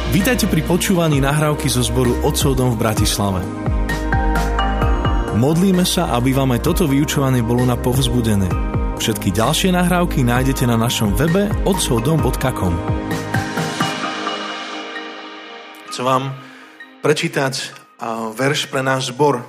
Vítajte pri počúvaní nahrávky zo zboru Otcov dom v Bratislave. Modlíme sa, aby vám aj toto vyučovanie bolo na povzbudenie. Všetky ďalšie nahrávky nájdete na našom webe otcovdom.com. Chcem vám prečítať verš pre náš zbor.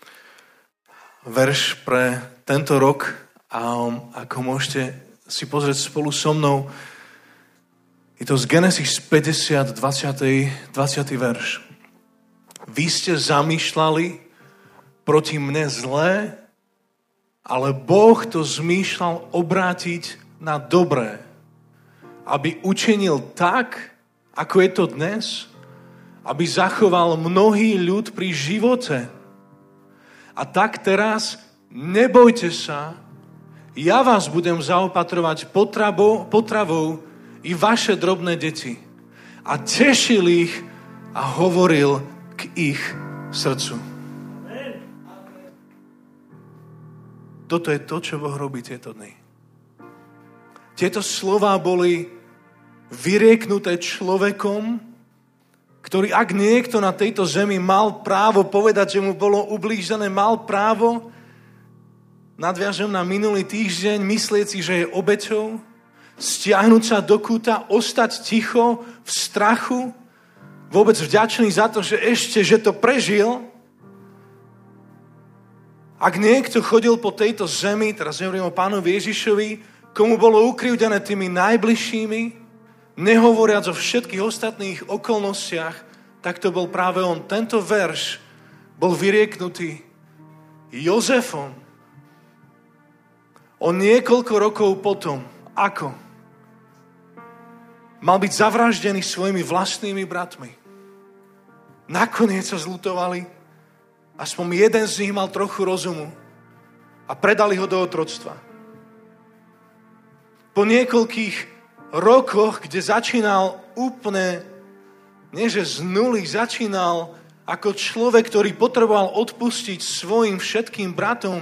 Verš pre tento rok, ako môžete si pozrieť spolu so mnou. Je to z Genesis 50, 20. verš. Vy ste zamýšľali proti mne zlé, ale Boh to zmýšľal obrátiť na dobré, aby učinil tak, ako je to dnes, aby zachoval mnohý ľud pri živote. A tak teraz nebojte sa, ja vás budem zaopatrovať potravou i vaše drobné deti. A tešil ich a hovoril k ich srdcu. Toto je to, čo Boh robí tieto dny. Tieto slová boli vyrieknuté človekom, ktorý, ak niekto na tejto zemi mal právo povedať, že mu bolo ublížené, mal právo, nadviažem na minulý týždeň, myslieť si, že je obeťou, stiahnuť sa do kúta, ostať ticho, v strachu, vôbec vďačný za to, že to prežil. Ak niekto chodil po tejto zemi, teraz hovorím o Pánovi Ježišovi, komu bolo ukriúdené tými najbližšími, nehovoriac o všetkých ostatných okolnostiach, tak to bol práve on. Tento verš bol vyrieknutý Jozefom o niekoľko rokov potom, ako mal byť zavraždený svojimi vlastnými bratmi. Nakoniec sa zľutovali. Aspoň jeden z nich mal trochu rozumu a predali ho do otroctva. Po niekoľkých rokoch, kde začínal úplne, nie že z nuly, začínal ako človek, ktorý potreboval odpustiť svojim všetkým bratom,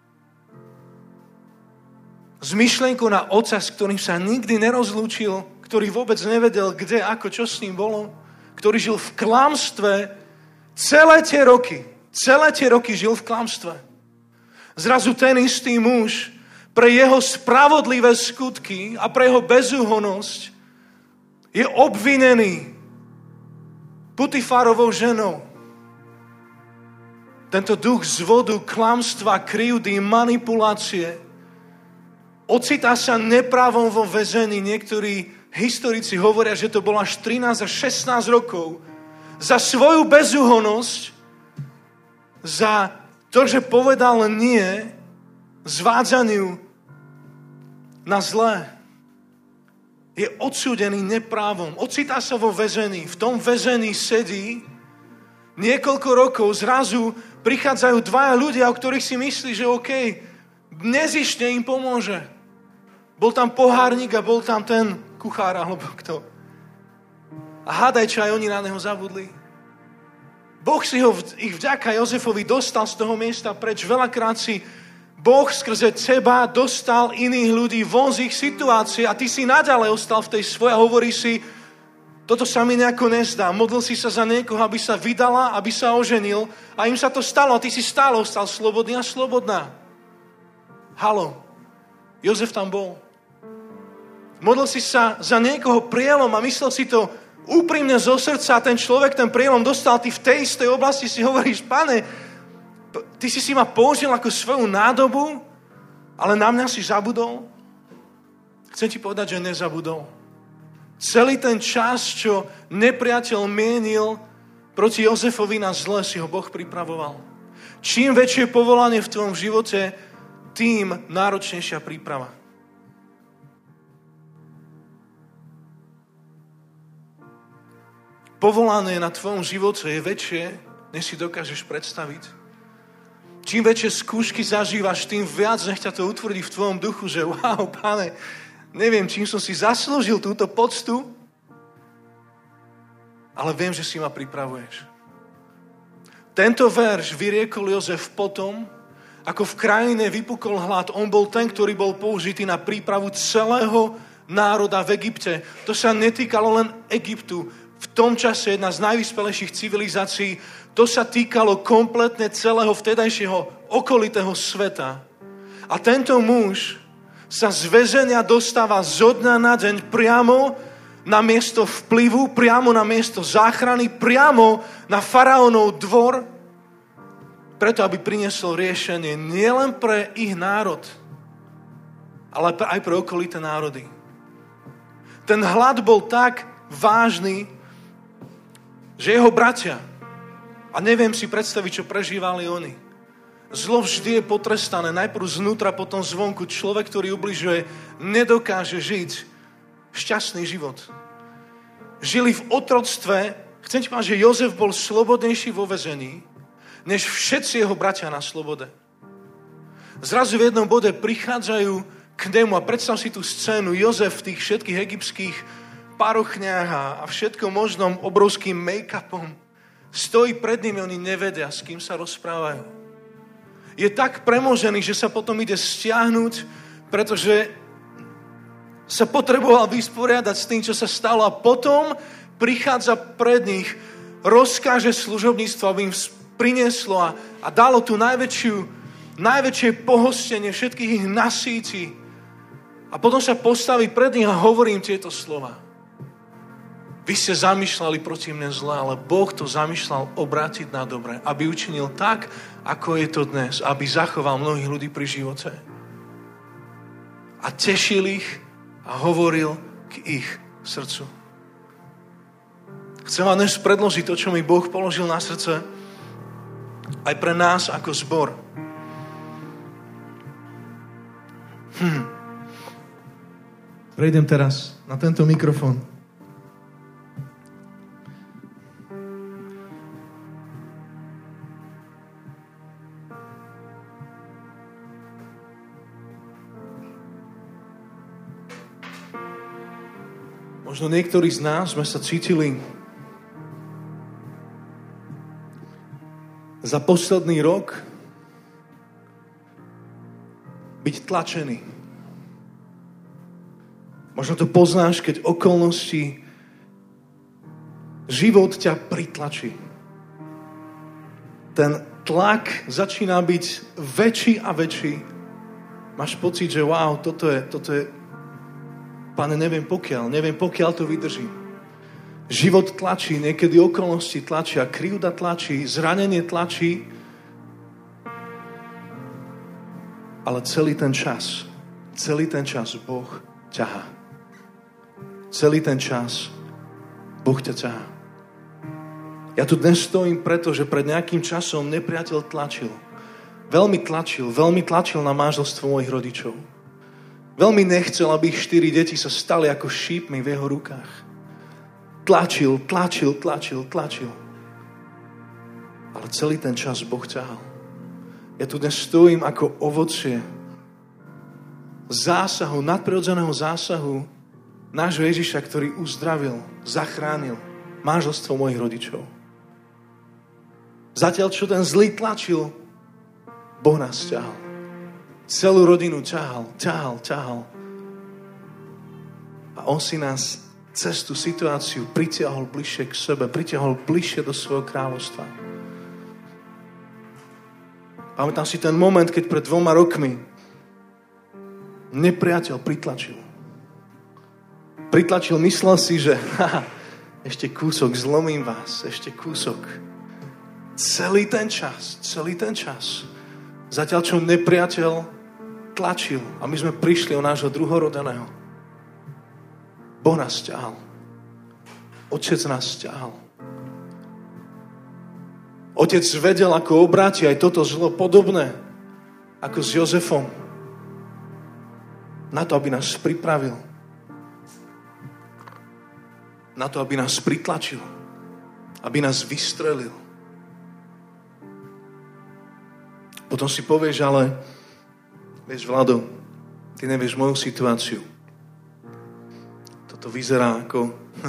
s myšlienkou na otca, s ktorým sa nikdy nerozlúčil, ktorý vôbec nevedel, kde, ako, čo s ním bolo, ktorý žil v klamstve celé tie roky žil v klamstve. Zrazu ten istý muž pre jeho spravodlivé skutky a pre jeho bezúhonnosť je obvinený Putifárovou ženou. Tento duch zvodu, klamstva, krivdy, manipulácie ocitá sa neprávom vo väzení. Niektorí historici hovoria, že to bolo až 13 až 16 rokov. Za svoju bezúhonnosť, za to, že povedal nie zvádzaniu na zlé, je odsúdený neprávom. Ocitá sa vo väzení. V tom väzení sedí niekoľko rokov. Zrazu prichádzajú dvaja ľudia, o ktorých si myslí, že OK, nezištne im pomôže. Bol tam pohárnik a bol tam ten kuchár, alebo kto. A hádaj, čo aj oni na neho zabudli. Boh si ich vďaka Jozefovi dostal z toho miesta preč. Veľakrát si Boh skrze teba dostal iných ľudí von z ich situácie a ty si naďalej ostal v tej svojej a hovorí si, toto sa mi nejako nezdá. Modlil si sa za niekoho, aby sa vydala, aby sa oženil a im sa to stalo a ty si stále ostal slobodný a slobodná. Haló, Jozef tam bol. Modlil si sa za niekoho prielom a myslel si to úprimne zo srdca, ten človek ten prielom dostal, ty v tej istej oblasti si hovoríš, Pane, ty si ma použil ako svoju nádobu, ale na mňa si zabudol. Chcem ti povedať, že nezabudol. Celý ten čas, čo nepriateľ mienil proti Jozefovi na zle, si ho Boh pripravoval. Čím väčšie povolanie v tvojom živote, tým náročnejšia príprava. Povolanie na tvojom živote je väčšie, než si dokážeš predstaviť. Čím väčšie skúšky zažívaš, tým viac nech ťa to utvrdí v tvojom duchu, že wow, Pane, neviem, čím som si zaslúžil túto poctu, ale viem, že si ma pripravuješ. Tento verš vyriekol Jozef potom, ako v krajine vypukol hlad. On bol ten, ktorý bol použitý na prípravu celého národa v Egypte. To sa netýkalo len Egyptu. v tom čase jedna z najvyspelejších civilizácií. To sa týkalo kompletne celého vtedajšieho okolitého sveta. A tento muž sa z väzenia dostáva zo dňa na deň priamo na miesto vplyvu, priamo na miesto záchrany, priamo na faraónov dvor, preto aby priniesol riešenie nielen pre ich národ, ale aj pre okolité národy. Ten hlad bol tak vážny, že jeho bratia, a neviem si predstaviť, čo prežívali oni. Zlo vždy je potrestané, najprv znútra, potom zvonku. Človek, ktorý ubližuje, nedokáže žiť šťastný život. Žili v otroctve. Chcem ti povedať, že Jozef bol slobodnejší vo väzení, než všetci jeho bratia na slobode. Zrazu v jednom bode prichádzajú k nemu a predstav si tú scénu. Jozef v tých všetkých egyptských parochniach a všetkom možnom obrovským make-upom stojí pred nimi, oni nevedia, s kým sa rozprávajú. Je tak premožený, že sa potom ide stiahnuť, pretože sa potreboval vysporiadať s tým, čo sa stalo. A potom prichádza pred nich, rozkáže služobníctvo, aby im prinieslo a dalo tú najväčšie pohostenie, všetkých ich nasíti. A potom sa postaví pred nich a hovorí im tieto slova. Vy ste zamýšľali proti mne zle, ale Boh to zamýšľal obrátiť na dobre, aby učinil tak, ako je to dnes, aby zachoval mnohých ľudí pri živote. A tešil ich a hovoril k ich srdcu. Chcem vám dnes predložiť to, čo mi Boh položil na srdce, aj pre nás ako zbor. Prejdem teraz na tento mikrofón. Možno niektorí z nás sme sa cítili za posledný rok byť tlačený. Možno to poznáš, keď okolnosti, život ťa pritlačí. Ten tlak začína byť väčší a väčší. Máš pocit, že wow, toto je Pane, neviem pokiaľ to vydržím. Život tlačí, niekedy okolnosti tlačia, krivda tlačí, zranenie tlačí, ale celý ten čas Boh ťahá. Celý ten čas Boh ťa ťahá. Ja tu dnes stojím preto, že pred nejakým časom nepriateľ tlačil. Veľmi tlačil na manželstvo mojich rodičov. Veľmi nechcel, aby ich 4 deti sa stali ako šípmi v jeho rukách. Tlačil. Ale celý ten čas Boh ťahal. Ja tu dnes stojím ako ovocie zásahu, nadprirodzeného zásahu nášho Ježiša, ktorý uzdravil, zachránil manželstvo mojich rodičov. Zatiaľ, čo ten zlý tlačil, Boh nás ťahal. Celú rodinu ťahal. A on si nás cez tú situáciu pritiahol bližšie k sebe, pritiahol bližšie do svojho kráľovstva. Pamätám si ten moment, keď pred 2 rokmi nepriateľ pritlačil. Myslel si, že ešte kúsok, zlomím vás, ešte kúsok. Celý ten čas. Zatiaľ, čo nepriateľ tlačil a my sme prišli o nášho druhorodeného. Boh nás ťahal. Otec nás ťahal. Otec vedel, ako obráti aj toto zlo podobné ako s Jozefom. Na to, aby nás pripravil. Na to, aby nás pritlačil. Aby nás vystrelil. Potom si povieš, ale vieš, Vlado, ty nevieš moju situáciu. Toto vyzerá ako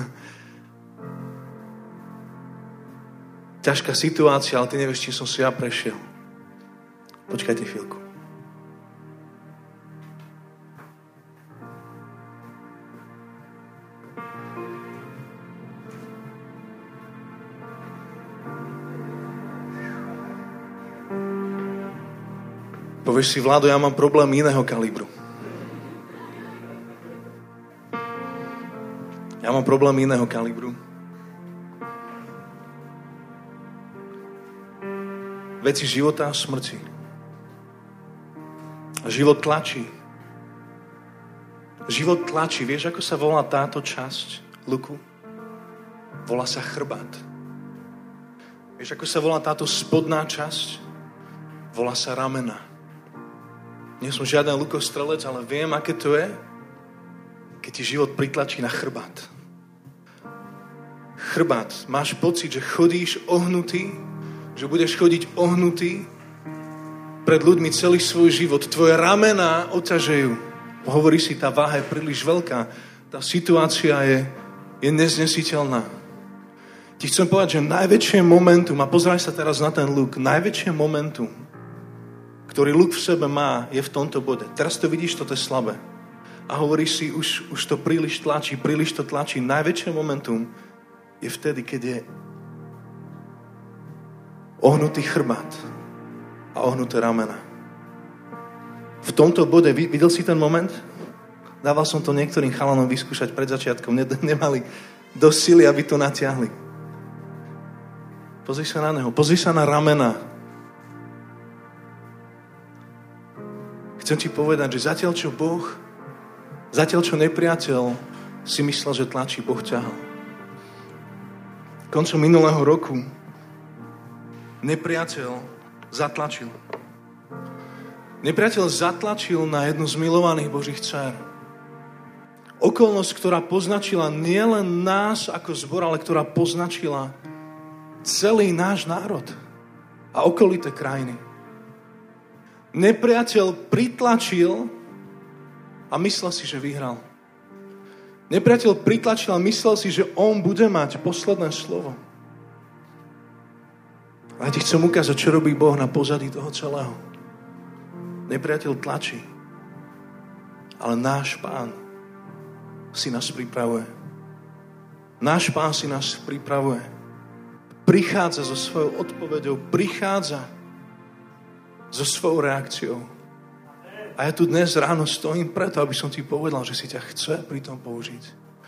ťažká situácia, ale ty nevieš, čím som si ja prešiel. Počkajte chvíľku. Povieš si, Vlado, ja mám problém iného kalibru. Ja mám problém iného kalibru. Veci života a smrti. Život tlačí. Život tlačí. Vieš, ako sa volá táto časť luku? Volá sa chrbát. Vieš, ako sa volá táto spodná časť? Volá sa ramena. Nie som žiaden lukostrelec, ale viem, aké to je, keď ti život pritlačí na chrbát. Chrbát. Máš pocit, že chodíš ohnutý, že budeš chodiť ohnutý pred ľuďmi celý svoj život. Tvoje ramená oťažejú. Hovorí si, tá váha je príliš veľká. Tá situácia je neznesiteľná. Ti chcem povedať, že najväčšie momentum, a pozeraj sa teraz na ten luk, najväčšie momentum, ktorý luk v sebe má, je v tomto bode. Teraz to vidíš, toto je slabé. A hovoríš si, už to príliš to tlačí. Najväčšie momentum je vtedy, keď je ohnutý chrbát a ohnuté ramena. V tomto bode, videl si ten moment? Dával som to niektorým chalanom vyskúšať pred začiatkom. Nemali dosť sily, aby to natiahli. Pozri sa na neho, pozri sa na ramena. Chcem ti povedať, že zatiaľ čo nepriateľ si myslel, že tlačí, Boh ťahal. Koncom minulého roku nepriateľ zatlačil. Nepriateľ zatlačil na jednu z milovaných Božích dcér. Okolnosť, ktorá poznačila nielen nás ako zbor, ale ktorá poznačila celý náš národ a okolité krajiny. Nepriateľ pritlačil a myslel si, že vyhral. Nepriateľ pritlačil a myslel si, že on bude mať posledné slovo. A ja ti chcem ukázať, čo robí Boh na pozadí toho celého. Nepriateľ tlačí, ale náš Pán si nás pripravuje. Náš Pán si nás pripravuje. Prichádza so svojou odpoveďou, prichádza so svojou reakciou. A ja tu dnes ráno stojím preto, aby som ti povedal, že si ťa chce pri tom použiť.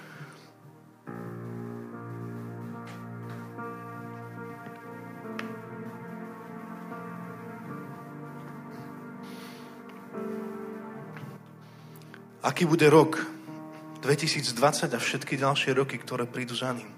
Aký bude rok 2020 a všetky ďalšie roky, ktoré prídu za ním?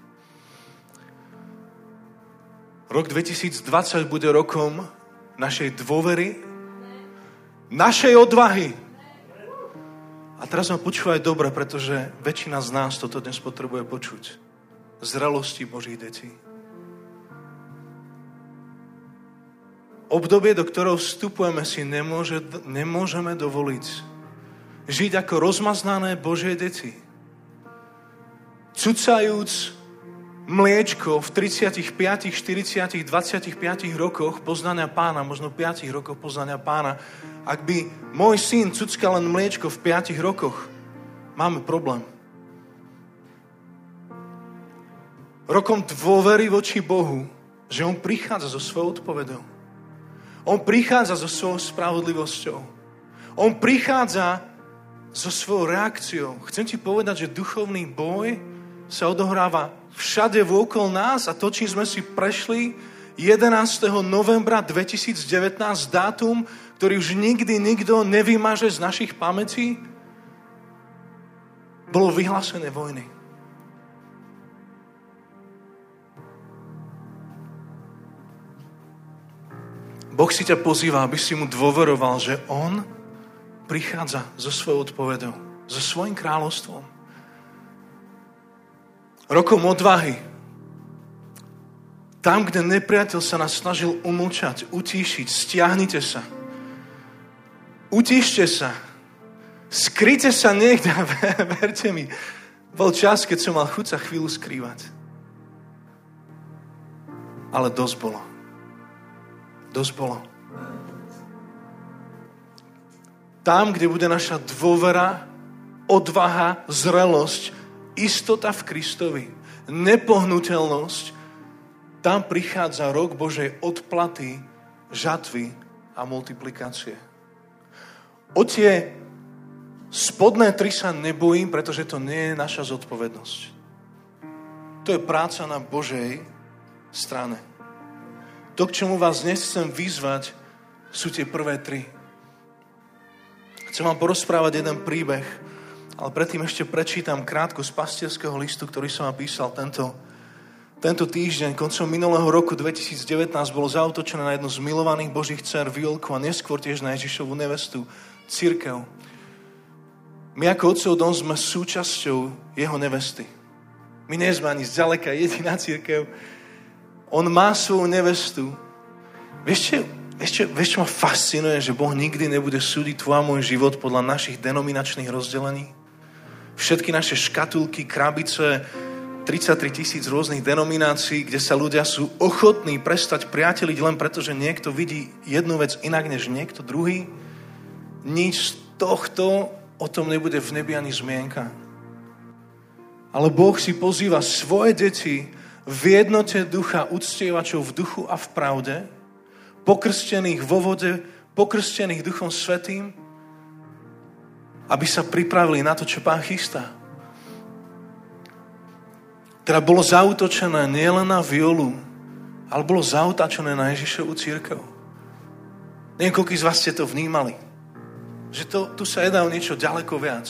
Rok 2020 bude rokom našej dôvery, našej odvahy. A teraz ma počúvaj dobre, pretože väčšina z nás toto dnes potrebuje počuť. Zrelosti Božích detí. Obdobie, do ktorého vstupujeme, si nemôžeme dovoliť žiť ako rozmaznané Božie deti. Cucajúc mliečko v 35, 40, 25 rokoch poznania Pána, možno 5 rokoch poznania Pána. Ak by môj syn cuckal len mliečko v 5 rokoch, máme problém. Rokom dôvery voči Bohu, že on prichádza so svojou odpovedou. On prichádza so svojou spravodlivosťou. On prichádza so svojou reakciou. Chcem ti povedať, že duchovný boj sa odohráva všade vôkol nás a to, čím sme si prešli 11. novembra 2019, dátum, ktorý už nikdy nikto nevymaže z našich pamätí, bolo vyhlásené vojny. Boh si ťa pozýva, aby si mu dôveroval, že on prichádza so svojou odpovedou, so svojím kráľovstvom. Rokom odvahy. Tam, kde nepriateľ sa nás snažil umlčať, utíšiť, stiahnite sa. Utíšte sa. Skryte sa niekde. Verte mi, bol čas, keď som mal chuť sa chvíľu skrývať. Ale dosť bolo. Dosť bolo. Tam, kde bude naša dôvera, odvaha, zrelosť, istota v Kristovi, nepohnuteľnosť, tam prichádza rok Božej odplaty, žatvy a multiplikácie. O tie spodné 3 sa nebojím, pretože to nie je naša zodpovednosť. To je práca na Božej strane. To, k čomu vás dnes chcem vyzvať, sú tie prvé 3. Chcem vám porozprávať jeden príbeh, ale predtým ešte prečítam krátko z pastierského listu, ktorý som vám písal tento týždeň. Koncom minulého roku 2019 bolo zaútočené na jednu z milovaných Božích dcer Violku a neskôr tiež na Ježišovu nevestu, cirkev. My ako Otcov dom sme súčasťou jeho nevesty. My nie sme ani zďaleka jediná cirkev. On má svoju nevestu. Vieš, čo ma fascinuje, že Boh nikdy nebude súdiť tvoj a môj život podľa našich denominačných rozdelení? Všetky naše škatulky, krabice, 33 000 rôznych denominácií, kde sa ľudia sú ochotní prestať priateliť len preto, že niekto vidí jednu vec inak než niekto druhý. Nič z tohto o tom nebude v nebi ani zmienka. Ale Boh si pozýva svoje deti v jednote ducha uctievačov v duchu a v pravde, pokrstených vo vode, pokrstených Duchom Svätým, aby sa pripravili na to, čo Pán chystá. Teda bolo zaútočené nielen na Violu, ale bolo zaútočené na Ježišovu cirkev. Neviem, koľký z vás ste to vnímali. Že tu sa jedná o niečo ďaleko viac.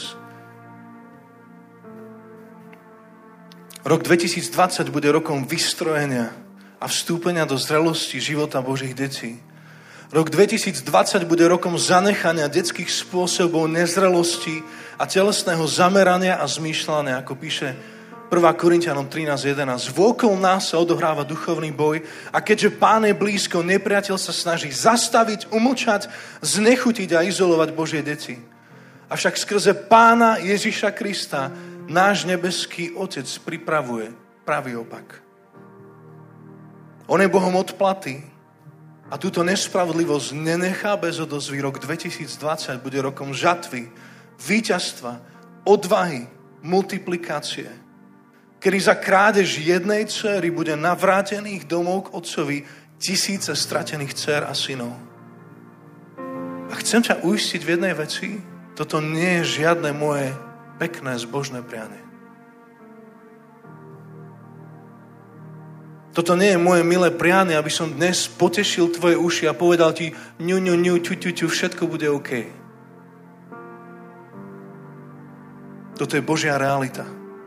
Rok 2020 bude rokom vystrojenia a vstúpenia do zrelosti života Božích detí. Rok 2020 bude rokom zanechania detských spôsobov nezrelosti a telesného zamerania a zmýšľania, ako píše 1. Korinťanom 13.11. Vôkol nás sa odohráva duchovný boj a keďže Pán je blízko, nepriateľ sa snaží zastaviť, umlčať, znechutiť a izolovať Božie deti. Avšak skrze Pána Ježiša Krista náš nebeský Otec pripravuje pravý opak. On je Bohom odplaty a túto nespravodlivosť nenechá bez odozvy. Rok 2020 bude rokom žatvy, víťazstva, odvahy, multiplikácie, kedy za krádež jednej dcery bude navrátených domov k Otcovi 1000 stratených dcer a synov. A chcem ťa uistiť v jednej veci, toto nie je žiadne moje pekné zbožné prianie. Toto nie je moje milé prianie, aby som dnes potešil tvoje uši a povedal ti ňu, ťu, všetko bude OK. Toto je Božia realita.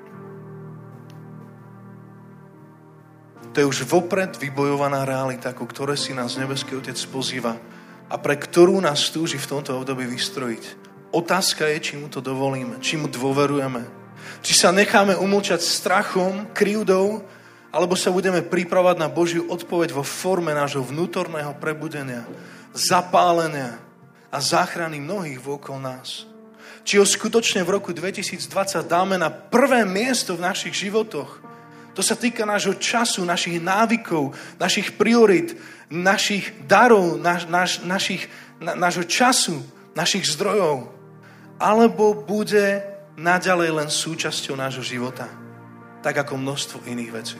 To je už vopred vybojovaná realita, ku ktorej si nás nebeský Otec pozýva a pre ktorú nás túži v tomto období vystrojiť. Otázka je, či mu to dovolíme, či mu dôverujeme. Či sa necháme umlčať strachom, krivdou, alebo sa budeme pripravať na Božiu odpoveď vo forme nášho vnútorného prebudenia, zapálenia a záchrany mnohých vôkol nás. Či ho skutočne v roku 2020 dáme na prvé miesto v našich životoch. To sa týka nášho času, našich návykov, našich priorit, našich darov, nášho času, našich zdrojov. Alebo bude naďalej len súčasťou nášho života, tak ako množstvo iných vecí.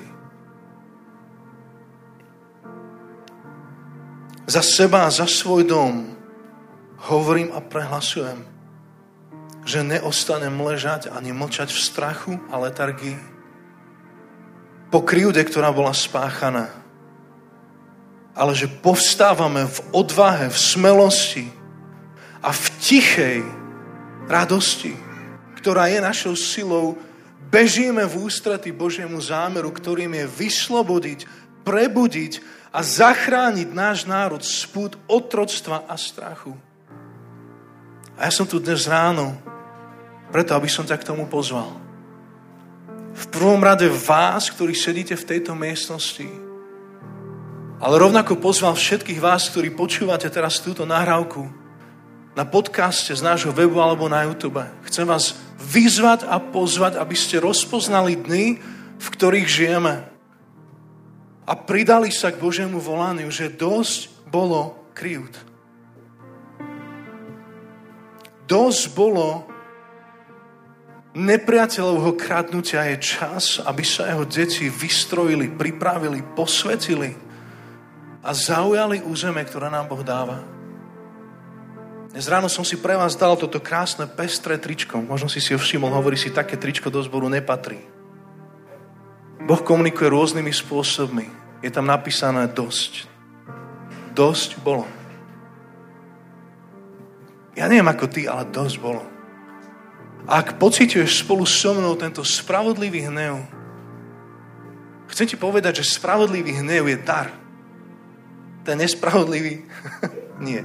Za seba a za svoj dom hovorím a prehlasujem, že neostanem ležať ani mlčať v strachu a letargii po krivde, ktorá bola spáchaná. Ale že povstávame v odvahe, v smelosti a v tichej radosti, ktorá je našou silou, bežíme v ústrety Božiemu zámeru, ktorým je vyslobodiť, prebudiť a zachrániť náš národ z pút otroctva a strachu. A ja som tu dnes ráno preto, aby som ťa k tomu pozval. V prvom rade vás, ktorí sedíte v tejto miestnosti, ale rovnako pozval všetkých vás, ktorí počúvate teraz túto nahrávku na podcaste z nášho webu alebo na YouTube. Chcem vás vyzvať a pozvať, aby ste rozpoznali dny, v ktorých žijeme a pridali sa k Božiemu volaniu, že dosť bolo krivd. Dosť bolo nepriateľovho kradnutia. Je čas, aby sa jeho deti vystrojili, pripravili, posvetili a zaujali územie, ktoré nám Boh dáva. Dnes ráno som si pre vás dal toto krásne pestré tričko. Možno si ho všimol, hovorí si, také tričko do zboru nepatrí. Boh komunikuje rôznymi spôsobmi. Je tam napísané dosť. Dosť bolo. Ja neviem ako ty, ale dosť bolo. Ak pociťuješ spolu so mnou tento spravodlivý hnev, chcem ti povedať, že spravodlivý hnev je dar. Ten nespravodlivý nie.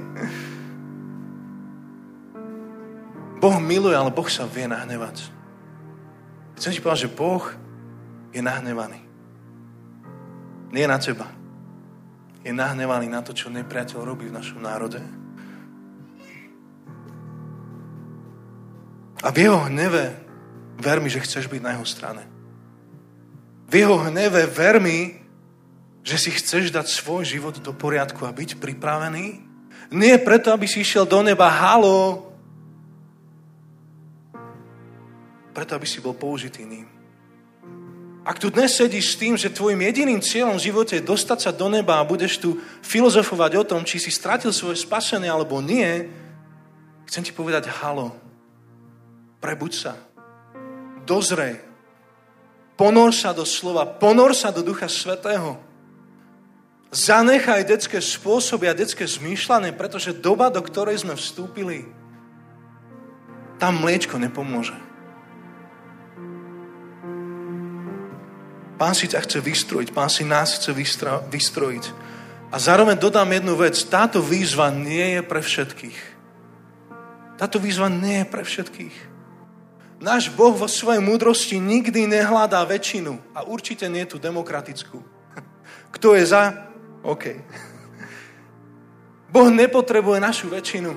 Boh miluje, ale Boh sa vie nahnevať. Chcem ti povedať, že Boh je nahnevaný. Nie na teba. Je nahnevaný na to, čo nepriateľ robí v našom národe. A v jeho hneve ver mi, že chceš byť na jeho strane. V jeho hneve ver mi, že si chceš dať svoj život do poriadku a byť pripravený. Nie preto, aby si išiel do neba, halo, preto, aby si bol použitý ním. Ak tu dnes sedíš s tým, že tvojim jediným cieľom v živote je dostať sa do neba a budeš tu filozofovať o tom, či si stratil svoje spasenie alebo nie, chcem ti povedať halo. Prebuď sa. Dozrej. Ponor sa do slova. Ponor sa do Ducha Svätého. Zanechaj detské spôsoby a detské zmýšľanie, pretože doba, do ktorej sme vstúpili, tam mliečko nepomôže. Pán si ťa chce vystrojiť, Pán si nás chce vystrojiť. A zároveň dodám jednu vec. Táto výzva nie je pre všetkých. Táto výzva nie je pre všetkých. Náš Boh vo svojej múdrosti nikdy nehľadá väčšinu. A určite nie tú demokratickú. Kto je za? OK. Boh nepotrebuje našu väčšinu.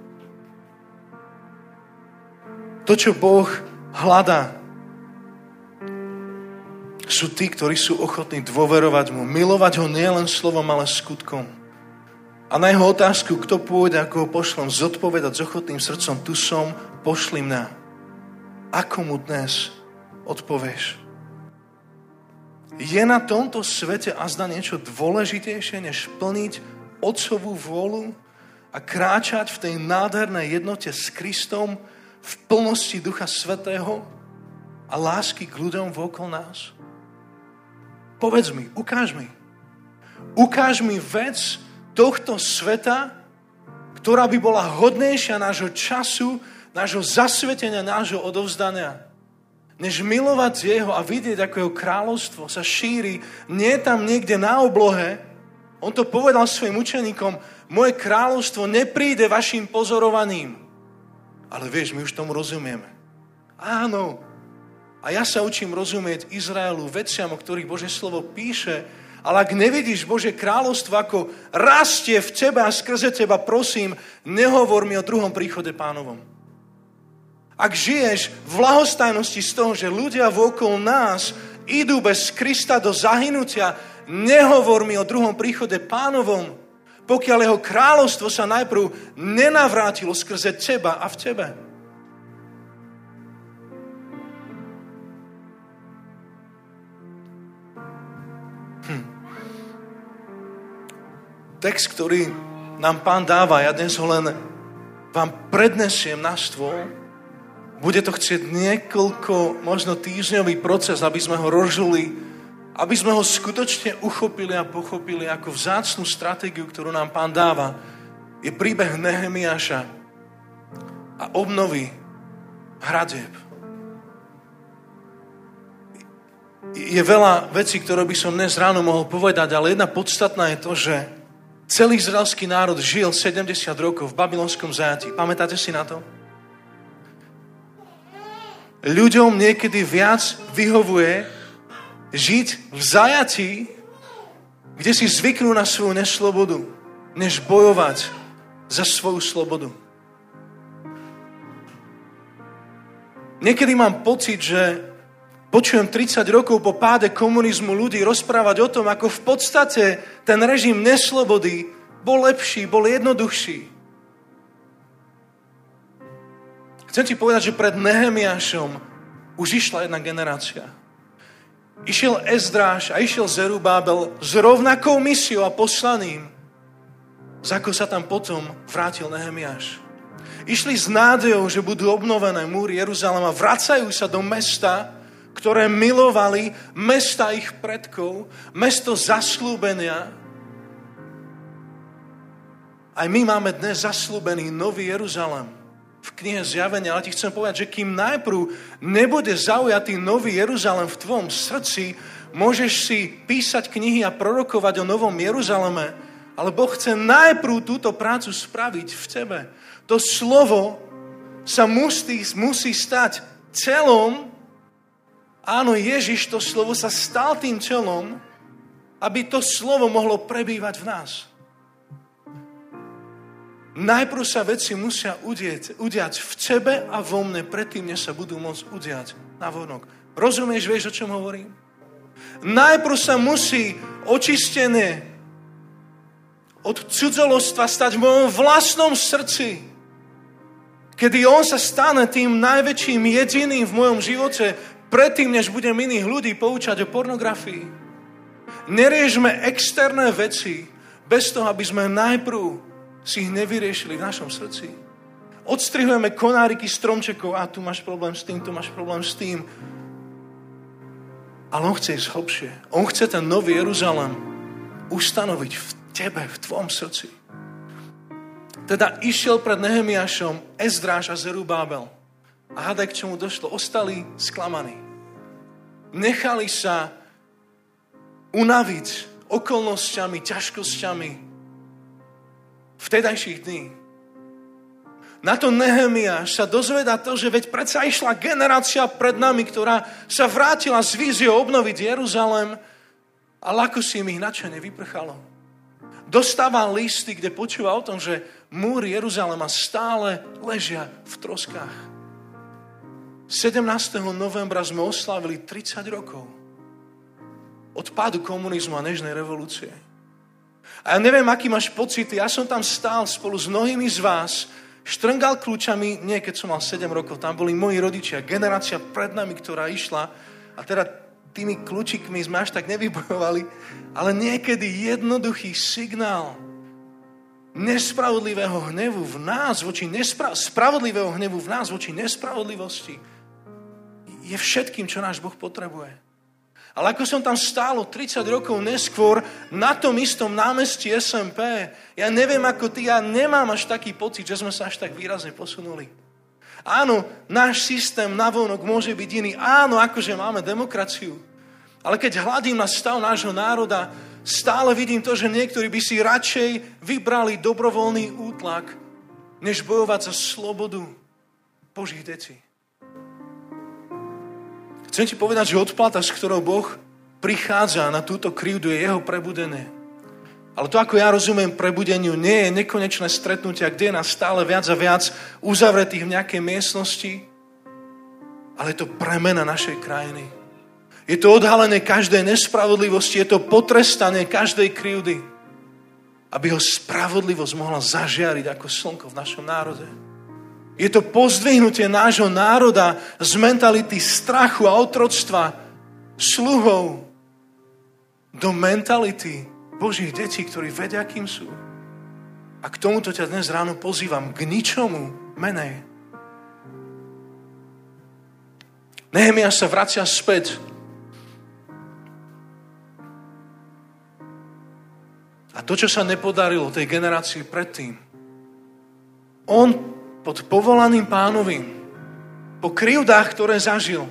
To, čo Boh hľadá, sú tí, ktorí sú ochotní dôverovať mu, milovať ho nielen slovom, ale skutkom. A na jeho otázku, kto pôjde, ako ho pošlem, zodpovedať s ochotným srdcom, tu som, pošli mňa. Ako mu dnes odpovieš? Je na tomto svete azda niečo dôležitejšie, než plniť Otcovú vôľu a kráčať v tej nádhernej jednote s Kristom v plnosti Ducha Svätého a lásky k ľuďom vokol nás? Povedz mi, ukáž mi. Ukáž mi vec tohto sveta, ktorá by bola hodnejšia nášho času, nášho zasvetenia, nášho odovzdania, než milovať jeho a vidieť, ako jeho kráľovstvo sa šíri nie tam niekde na oblohe. On to povedal svojim učeníkom, moje kráľovstvo nepríde vašim pozorovaním. Ale vieš, my už tomu rozumieme. Áno. A ja sa učím rozumieť Izraelu, veciam, o ktorých Božie slovo píše, ale ak nevidíš Božie kráľovstvo, ako rastie v tebe a skrze teba, prosím, nehovor mi o druhom príchode Pánovom. Ak žiješ v ľahostajnosti z toho, že ľudia vokol nás idú bez Krista do zahynutia, nehovor mi o druhom príchode Pánovom, pokiaľ jeho kráľovstvo sa najprv nenavrátilo skrze teba a v tebe. Text, ktorý nám Pán dáva, ja dnes ho len vám prednesiem na stôl. Bude to chcieť niekoľko, možno týždňový proces, aby sme ho rozžuli, aby sme ho skutočne uchopili a pochopili ako vzácnu stratégiu, ktorú nám Pán dáva. Je príbeh Nehemiáša a obnovy hradieb. Je veľa vecí, ktoré by som dnes ráno mohol povedať, ale jedna podstatná je to, že celý izraelský národ žil 70 rokov v babylonskom zajatí. Pamätáte si na to? Ľuďom niekedy viac vyhovuje žiť v zajatí, kde si zvyknú na svoju neslobodu, než bojovať za svoju slobodu. Niekedy mám pocit, že počujem 30 rokov po páde komunizmu ľudí rozprávať o tom, ako v podstate ten režim neslobody bol lepší, bol jednoduchší. Chcem ti povedať, že pred Nehemiášom už išla jedna generácia. Išiel Ezdráš a išiel Zerubábel s rovnakou misiou a poslaním, za ako sa tam potom vrátil Nehemiáš. Išli s nádejou, že budú obnovené múry Jeruzalema. Vracajú sa do mesta, ktoré milovali, mesta ich predkov, mesto zasľúbenia. Aj my máme dnes zasľúbený Nový Jeruzalem v knihe Zjavenia, ale ti chcem povedať, že kým najprv nebude zaujatý Nový Jeruzalem v tvojom srdci, môžeš si písať knihy a prorokovať o Novom Jeruzaleme, ale Boh chce najprv túto prácu spraviť v tebe. To slovo sa musí stať celom. Áno, Ježiš, to slovo sa stal tým telom, aby to slovo mohlo prebývať v nás. Najprv sa veci musia udiať v tebe a vo mne, predtým, než sa budú môcť udiať navonok. Rozumieš, vieš, o čom hovorím? Najprv sa musí očistenie od cudzolostva stať v mojom vlastnom srdci, kedy on sa stane tým najväčším jediným v mojom živote, predtým, než budem iných ľudí poučať o pornografii. Neriešme externé veci bez toho, aby sme najprv si ich nevyriešili v našom srdci. Odstrihujeme konáriky stromčekov. A tu máš problém s tým, tu máš problém s tým. Ale on chce ísť hlbšie. On chce ten Nový Jeruzalem ustanoviť v tebe, v tvojom srdci. Teda išiel pred Nehemiášom Ezdráš a Zerubábel. A hádaj, k čomu došlo. Ostali sklamaní. Nechali sa unaviť okolnosťami, ťažkosťami vtedajších dní. Na to Nehemiáš sa dozvedá to, že veď predsa išla generácia pred nami, ktorá sa vrátila z víziou obnoviť Jeruzalém, ale ako si im ich nadšene vyprchalo. Dostáva listy, kde počúva o tom, že múry Jeruzalema stále ležia v troskách. 17. novembra sme oslávili 30 rokov od pádu komunizmu a nežnej revolúcie. A ja neviem, aký máš pocity. Ja som tam stál spolu s mnohými z vás, štrngal kľúčami, nie keď som mal 7 rokov, tam boli moji rodičia, generácia pred nami, ktorá išla, a teda tými kľúčikmi sme až tak nevybojovali, ale niekedy jednoduchý signál nespravodlivého hnevu v nás voči spravodlivého hnevu v nás voči nespravodlivosti je všetkým, čo náš Boh potrebuje. Ale ako som tam stálo 30 rokov neskôr na tom istom námestí SMP, ja neviem ako ty, ja nemám až taký pocit, že sme sa až tak výrazne posunuli. Áno, náš systém navonok môže byť iný. Áno, akože máme demokraciu. Ale keď hľadím na stav nášho národa, stále vidím to, že niektorí by si radšej vybrali dobrovoľný útlak, než bojovať za slobodu Božích detí. Chcem ti povedať, že odplata, s ktorou Boh prichádza na túto krivdu, je jeho prebudenie. Ale to, ako ja rozumiem prebudeniu, nie je nekonečné stretnutia, kde je nás stále viac a viac uzavretých v nejakej miestnosti, ale je to premena našej krajiny. Je to odhalenie každej nespravodlivosti, je to potrestanie každej krivdy, aby ho spravodlivosť mohla zažiariť ako slnko v našom národe. Je to pozdvihnutie nášho národa z mentality strachu a otroctva sluhov do mentality Božích detí, ktorí vedia, kým sú. A k tomuto ťa dnes ráno pozývam, k ničomu menej. Nehemiáš sa vracia späť. A to, čo sa nepodarilo tej generácii predtým, on pod povolaným Pánovým, po krivdách, ktoré zažil,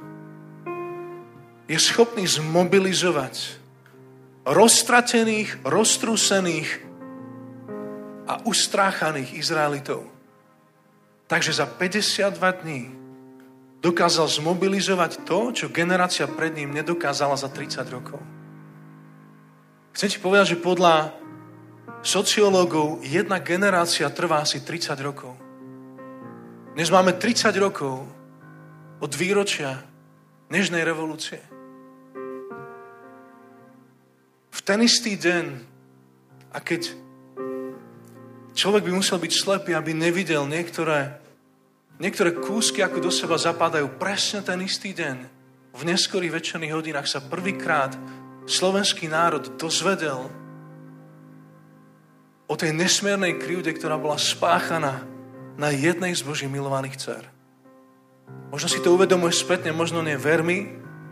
je schopný zmobilizovať roztratených, roztrúsených a ustráchaných Izraelitov. Takže za 52 dní dokázal zmobilizovať to, čo generácia pred ním nedokázala za 30 rokov. Chcem ti povedať, že podľa sociológov jedna generácia trvá asi 30 rokov. Dnes máme 30 rokov od výročia nežnej revolúcie. V ten istý deň, a keď človek by musel byť slepý, aby nevidel niektoré kúsky, ako do seba zapadajú, presne ten istý deň, v neskorých večerných hodinách sa prvýkrát slovenský národ dozvedel o tej nesmiernej krivde, ktorá bola spáchaná na jednej z Božích milovaných dcer. Možno si to uvedomuješ spätne, možno nie, ver mi.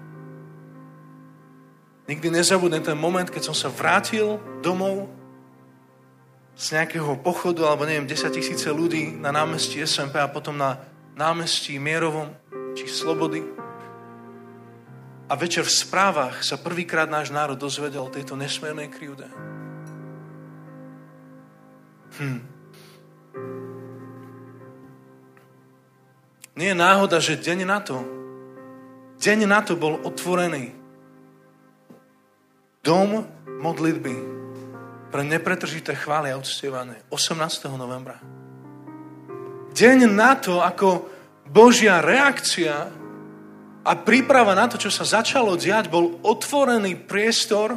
Nikdy nezabudnem ten moment, keď som sa vrátil domov z nejakého pochodu, alebo neviem, 10 000 ľudí na námestí SMP a potom na námestí Mierovom, či Slobody. A večer v správach sa prvýkrát náš národ dozvedel o tejto nesmiernej krivde. Nie je náhoda, že deň na to bol otvorený dom modlitby pre nepretržité chvály a uctievanie 18. novembra. Deň na to, ako Božia reakcia a príprava na to, čo sa začalo diať, bol otvorený priestor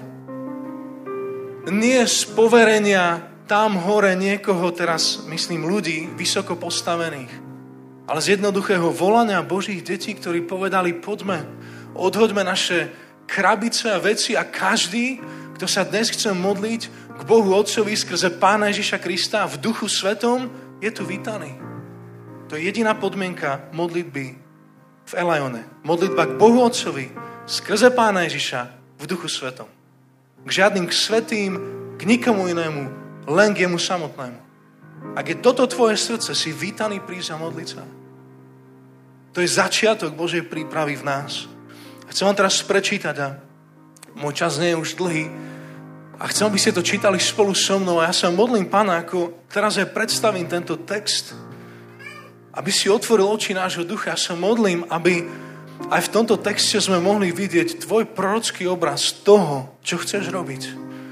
nie z poverenia tam hore niekoho, teraz myslím ľudí, vysoko postavených, ale z jednoduchého volania Božích detí, ktorí povedali, poďme, odhoďme naše krabice a veci a každý, kto sa dnes chce modliť k Bohu Otcovi skrze Pána Ježiša Krista v Duchu Svetom, je tu vítaný. To je jediná podmienka modlitby v Elajone. Modlitba k Bohu Otcovi skrze Pána Ježiša v Duchu Svetom. K žiadnym svätým, k nikomu inému, len k jemu samotnému. Ak je toto tvoje srdce, si vítaný prísť a modliť sa. To je začiatok Božej prípravy v nás. Chcem vám teraz prečítať a môj čas nie je už dlhý a chcem, aby ste to čítali spolu so mnou a ja sa modlím, Pána, ako teraz aj predstavím tento text, aby si otvoril oči nášho ducha. Ja sa modlím, aby aj v tomto texte sme mohli vidieť tvoj prorocký obraz toho, čo chceš robiť.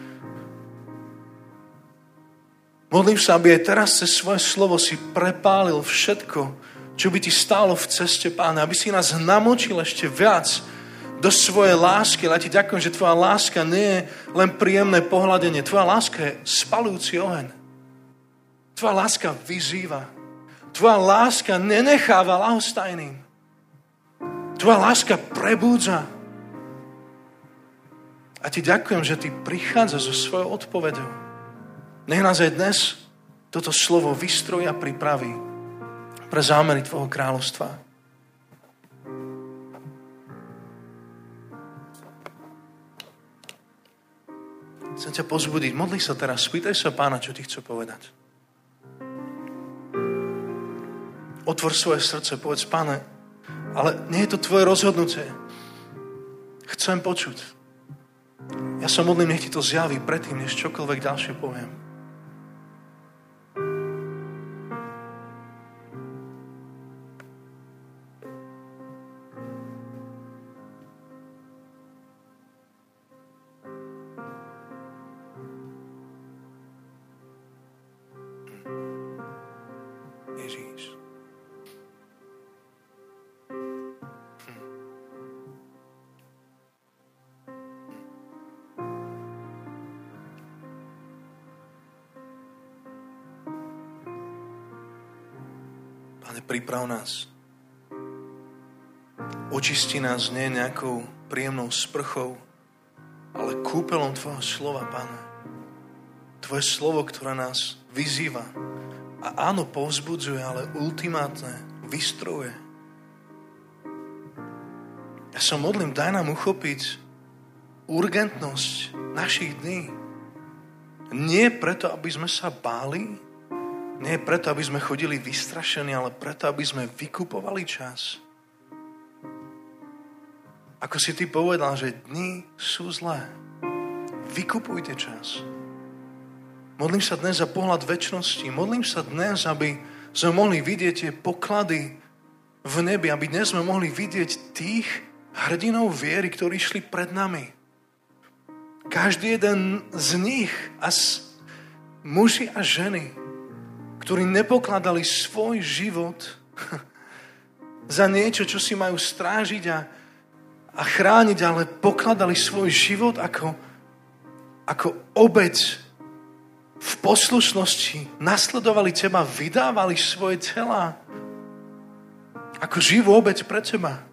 Modlím sa, aby aj teraz cez svoje slovo si prepálil všetko, čo by ti stálo v ceste, Pána, aby si nás namočil ešte viac do svojej lásky. Ja ti ďakujem, že tvoja láska nie je len príjemné pohľadenie. Tvoja láska je spalujúci oheň. Tvoja láska vyzýva. Tvoja láska nenecháva ľahostajným. Tvoja láska prebúdza. A ti ďakujem, že ty prichádza so svojou odpoveďou. Nech nás aj dnes toto slovo vystrojí a pripraví pre zámery tvojho kráľovstva. Chcem ťa pozbudiť. Modli sa teraz. Spýtaj sa Pána, čo ti chce povedať. Otvor svoje srdce. Povedz, Páne, ale nie je to tvoje rozhodnutie. Chcem počuť. Ja sa modlím, nech ti to zjaví predtým, než čokoľvek ďalšie poviem. Pane, priprav nás. Očisti nás nie nejakou príjemnou sprchou, ale kúpelom tvojho slova, Pane. Tvoje slovo, ktoré nás vyzýva a áno, povzbudzuje, ale ultimátne vystrojuje. Ja sa modlím, daj nám uchopiť urgentnosť našich dní. Nie preto, aby sme sa báli, nie preto, aby sme chodili vystrašení, ale preto, aby sme vykupovali čas. Ako si ty povedal, že dni sú zlé. Vykupujte čas. Modlím sa dnes za pohľad večnosti. Modlím sa dnes, aby sme mohli vidieť tie poklady v nebi, aby dnes sme mohli vidieť tých hrdinov viery, ktorí šli pred nami. Každý jeden z nich a muži a ženy, ktorí nepokladali svoj život za niečo, čo si majú strážiť a chrániť, ale pokladali svoj život ako obeť v poslušnosti, nasledovali teba, vydávali svoje tela ako živú obeť pre teba.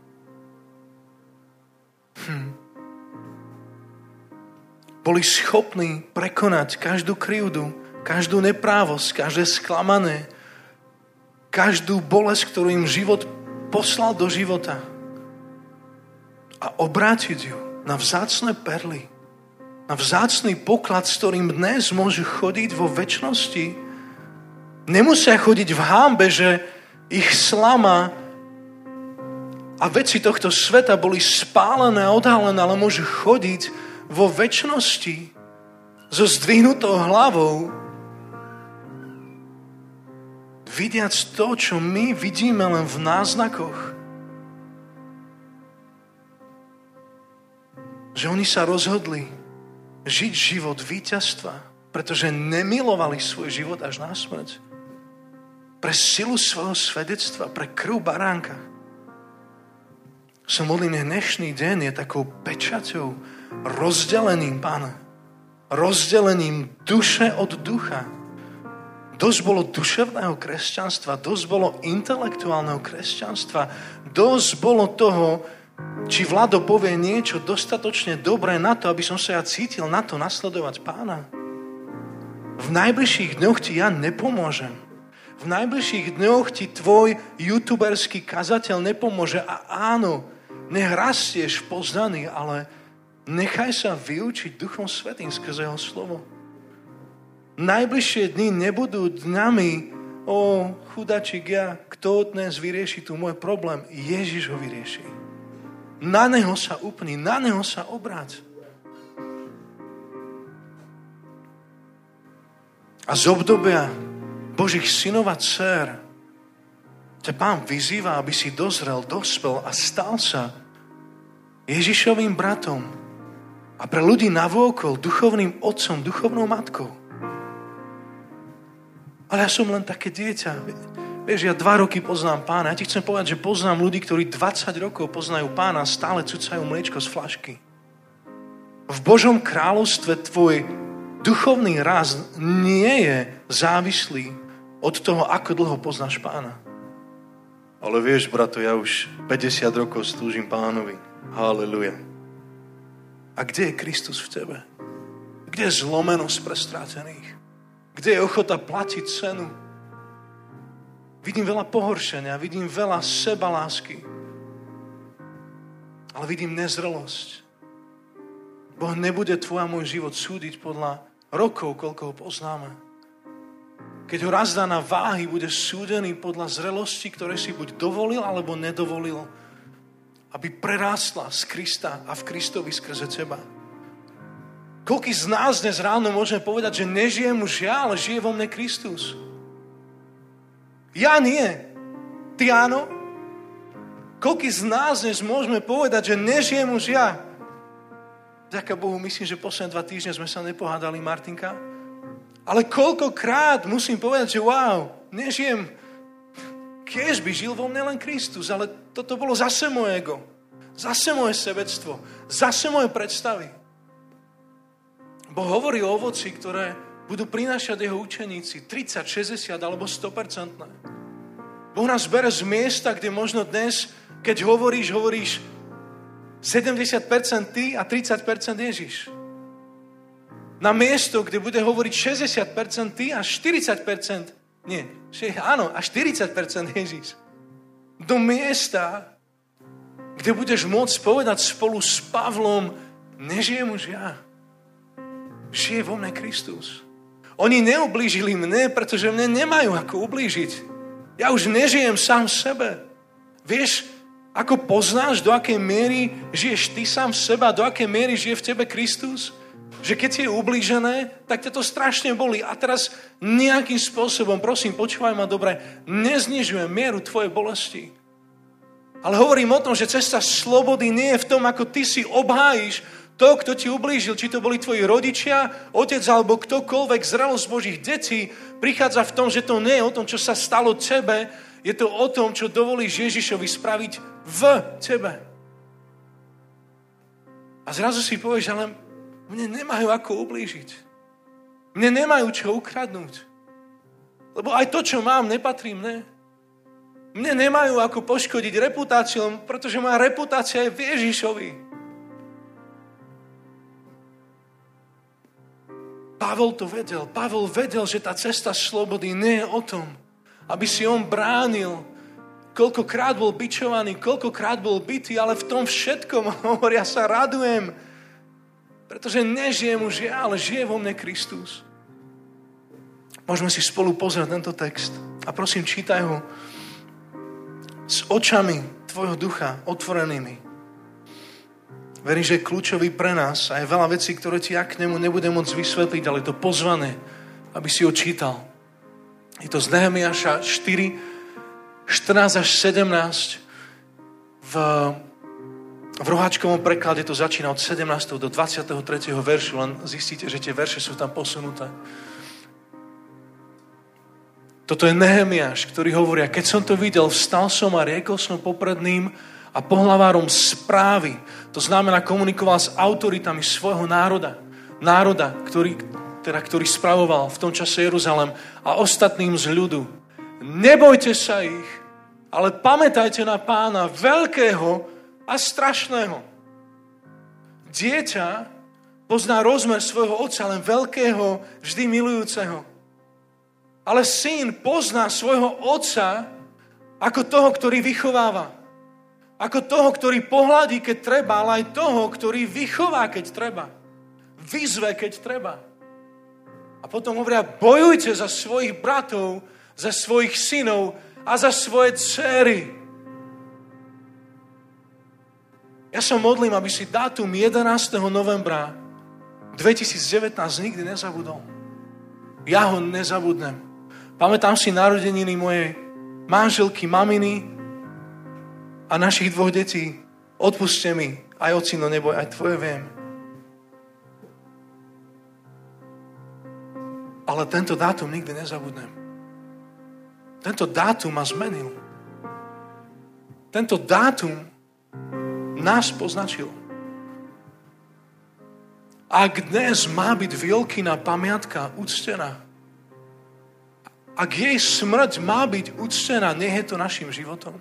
Boli schopní prekonať každú krivdu, každú neprávosť, každé sklamané každú bolesť, ktorú im život poslal do života a obrátiť ju na vzácne perly, na vzácny poklad, s ktorým dnes môžu chodiť vo večnosti. Nemusia chodiť v hanbe, že ich slama a veci tohto sveta boli spálené a odhalené, ale môžu chodiť vo večnosti so zdvihnutou hlavou, vidiac to, čo my vidíme len v náznakoch. Že oni sa rozhodli žiť život víťazstva, pretože nemilovali svoj život až na smrť. Pre silu svojho svedectva, pre krv baránka. Som modlím, dnešný deň je takou pečaťou, rozdelením, Pána. Rozdelením duše od ducha. Dosť bolo duševného kresťanstva, dosť bolo intelektuálneho kresťanstva, dosť bolo toho, či Vlado povie niečo dostatočne dobré na to, aby som sa ja cítil na to nasledovať Pána. V najbližších dňoch ti ja nepomôžem. V najbližších dňoch ti tvoj youtuberský kazateľ nepomôže. A áno, nech rastieš v poznaní, ale nechaj sa vyučiť Duchom Svätým skrze jeho slovo. Najbližšie dni nebudú dňami, chudačik ja, kto dnes vyrieši tu môj problém? Ježiš ho vyrieši. Na neho sa upni, na neho sa obráť. A z obdobia Božích synov a dcér ťa Pán vyzýva, aby si dozrel, dospel a stal sa Ježišovým bratom a pre ľudí navôkol duchovným otcom, duchovnou matkou. Ale ja som len také dieťa. Vieš, ja 2 roky poznám Pána. Ja ti chcem povedať, že poznám ľudí, ktorí 20 rokov poznajú Pána a stále cucajú mliečko z fľašky. V Božom kráľovstve tvoj duchovný rast nie je závislý od toho, ako dlho poznáš Pána. Ale vieš, brato, ja už 50 rokov slúžim Pánovi. Haleluja. A kde je Kristus v tebe? Kde je zlomenosť pre strátených? Kde je ochota platiť cenu? Vidím veľa pohoršenia, vidím veľa sebalásky. Ale vidím nezrelosť. Boh nebude tvoj a môj život súdiť podľa rokov, koľko ho poznáme. Keď ho raz dá na váhy, bude súdený podľa zrelosti, ktoré si buď dovolil, alebo nedovolil, aby prerástla z Krista a v Kristovi skrze teba. Koľký z nás dnes ráno môžeme povedať, že nežijem už ja, ale žije vo mne Kristus? Ja nie. Ty áno? Koľký z nás dnes môžeme povedať, že nežijem už ja? Ďaká Bohu, myslím, že posledné 2 týždne sme sa nepohádali, Martinka. Ale koľkokrát musím povedať, že wow, nežijem. Kiež by žil vo mne len Kristus, ale toto bolo zase moje ego. Zase moje sebectvo. Zase moje predstavy. Boh hovorí o ovoci, ktoré budú prinášať jeho učeníci 30, 60 alebo 100%. Boh nás bere z miesta, kde možno dnes, keď hovoríš 70% ty a 30% Ježiš. Na miesto, kde bude hovoriť 60% ty a 40%, nie, áno, a 40% Ježiš. Do miesta, kde budeš môcť povedať spolu s Pavlom, nežijem už ja. Žije vo mne Kristus. Oni neublížili mne, pretože mne nemajú ako ublížiť. Ja už nežijem sám sebe. Vieš, ako poznáš, do akej miery žiješ ty sám v sebe a do akej miery žije v tebe Kristus? Že keď ti je ublížené, tak ťa to strašne bolí. A teraz nejakým spôsobom, prosím, počúvaj ma dobre, neznižujem mieru tvojej bolesti. Ale hovorím o tom, že cesta slobody nie je v tom, ako ty si obhájiš to, kto ti ublížil, či to boli tvoji rodičia, otec alebo ktokoľvek, zrelosť Božích detí, prichádza v tom, že to nie je o tom, čo sa stalo tebe, je to o tom, čo dovolíš Ježišovi spraviť v tebe. A zrazu si povieš, ale mne nemajú ako ublížiť. Mne nemajú čo ukradnúť. Lebo aj to, čo mám, nepatrí mne. Mne nemajú ako poškodiť reputáciu, pretože moja reputácia je v Ježišovi. Pavel to vedel. Pavel vedel, že tá cesta slobody nie je o tom, aby si on bránil. Koľkokrát bol bičovaný, koľkokrát bol bitý, ale v tom všetkom, hovorí, ja sa radujem, pretože nežijem už ja, ale žije vo mne Kristus. Môžeme si spolu pozrieť tento text a prosím, čítaj ho s očami tvojho ducha otvorenými. Verím, že je kľúčový pre nás a je veľa vecí, ktoré ti ja k nemu nebudem môcť vysvetliť, ale je to pozvané, aby si ho čítal. Je to z Nehemiáša 4, 14 až 17. V roháčkovom preklade to začína od 17. do 23. veršu, len zistíte, že tie verše sú tam posunuté. Toto je Nehemiáš, ktorý hovorí, a keď som to videl, vstal som a riekol som popredným a pohlavárom správy. To znamená, komunikoval s autoritami svojho národa, ktorý spravoval v tom čase Jeruzalém a ostatným z ľudu. Nebojte sa ich, ale pamätajte na Pána veľkého a strašného. Dieťa pozná rozmer svojho otca, len veľkého, vždy milujúceho. Ale syn pozná svojho otca ako toho, ktorý vychováva. Ako toho, ktorý pohľadí, keď treba, ale aj toho, ktorý vychová, keď treba. Vyzve, keď treba. A potom hovoria, bojujte za svojich bratov, za svojich synov a za svoje dcery. Ja sa modlím, aby si dátum 11. novembra 2019 nikdy nezabudol. Ja ho nezabudnem. Pamätám si narodeniny mojej manželky, maminy a našich 2 detí. Odpuste mi, aj ocino, neboj, aj tvoje viem. Ale tento dátum nikdy nezabudnem. Tento dátum ma zmenil. Tento dátum nás poznačil. Ak dnes má byť Violkina pamiatka uctená, ak jej smrť má byť uctená, nech je to našim životom.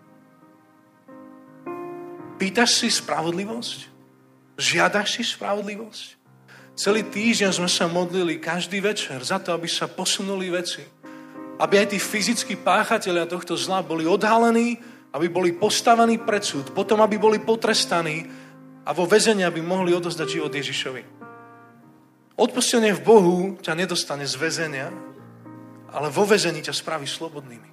Pýtaš si spravodlivosť? Žiadaš si spravodlivosť? Celý týždeň sme sa modlili každý večer za to, aby sa posunuli veci. Aby aj tí fyzickí páchatelia tohto zla boli odhalení, aby boli postavení pred súd, potom aby boli potrestaní a vo väzení aby mohli odozdať život Ježišovi. Odpustenie v Bohu ťa nedostane z väzenia, ale vo väzení ťa spraví slobodnými.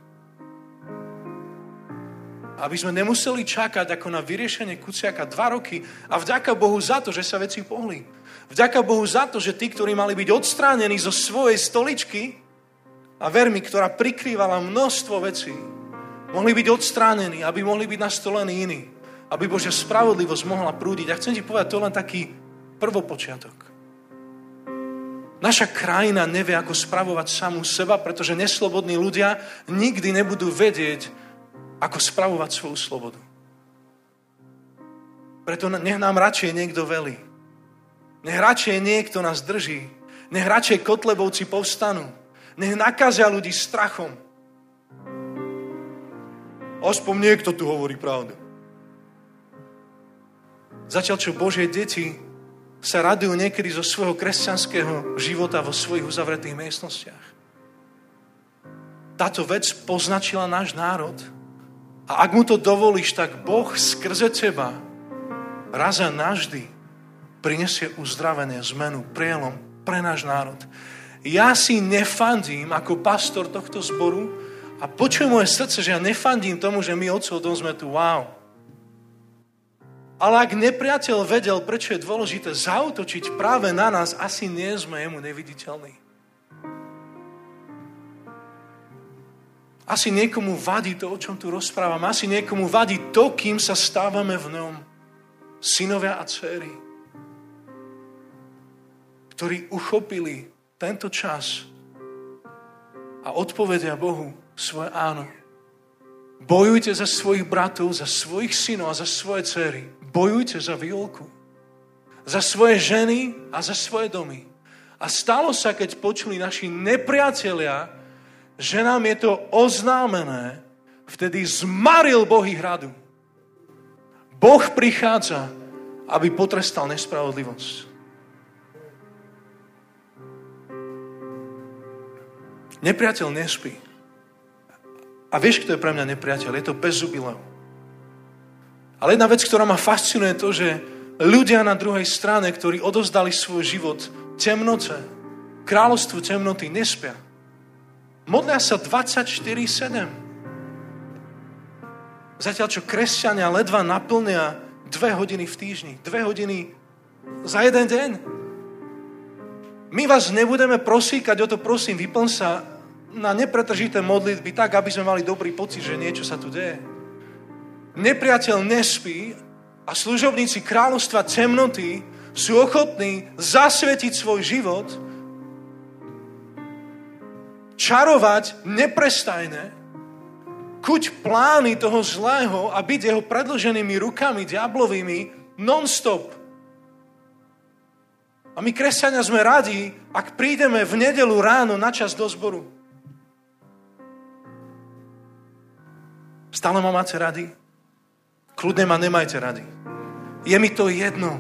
Aby sme nemuseli čakať ako na vyriešenie Kuciaka 2 roky a vďaka Bohu za to, že sa veci pohli. Vďaka Bohu za to, že tí, ktorí mali byť odstránení zo svojej stoličky a ver mi, ktorá prikrývala množstvo vecí, mohli byť odstránení, aby mohli byť nastolení iní. Aby Božia spravodlivosť mohla prúdiť. A chcem ti povedať, to len taký prvopočiatok. Naša krajina nevie, ako spravovať samú seba, pretože neslobodní ľudia nikdy nebudú vedieť, ako spravovať svoju slobodu. Preto nech nám radšej niekto velí. Nech radšej niekto nás drží. Nech radšej Kotlebovci povstanú. Nech nakazia ľudí strachom. Aspoň niekto tu hovorí pravdu. Zatiaľ, čo Božie deti sa radujú niekedy zo svojho kresťanského života vo svojich uzavretých miestnostiach. Táto vec poznačila náš národ. A ak mu to dovolíš, tak Boh skrze teba raz a navždy prinesie uzdravenie, zmenu, prielom pre náš národ. Ja si nefandím ako pastor tohto zboru a počujem moje srdce, že ja nefandím tomu, že my otcov dom sme tu, wow. Ale ak nepriateľ vedel, prečo je dôležité zaútočiť práve na nás, asi nie sme jemu neviditeľní. Asi niekomu vadí to, o čom tu rozprávam. Asi niekomu vadí to, kým sa stávame v ňom. Synovia a dcéry, ktorí uchopili tento čas a odpovedia Bohu svoje áno. Bojujte za svojich bratov, za svojich synov a za svoje dcery. Bojujte za Violku. Za svoje ženy a za svoje domy. A stalo sa, keď počuli naši nepriatelia, že nám je to oznámené, vtedy zmaril Boh ich radu. Boh prichádza, aby potrestal nespravodlivosť. Nepriateľ nespí. A vieš, kto je pre mňa nepriateľ? Je to bezzuby lev. Ale jedna vec, ktorá ma fascinuje, je to, že ľudia na druhej strane, ktorí odovzdali svoj život temnote, kráľovstvu temnoty, nespia. Modlia sa 24/7. Zatiaľ, čo kresťania ledva naplnia 2 hodiny v týždni. 2 hodiny za jeden deň. My vás nebudeme prosíkať o to, prosím, vyplň sa na nepretržité modlitby tak, aby sme mali dobrý pocit, že niečo sa tu deje. Nepriateľ nespí a služobníci kráľovstva temnoty sú ochotní zasvetiť svoj život, čarovať neprestajne, kuť plány toho zlého a byť jeho predĺženými rukami diablovými non-stop. A my, kresťania, sme radi, ak prídeme v nedeľu ráno na čas do zboru. Stále ma máte radi? Kľudne ma nemajte radi. Je mi to jedno.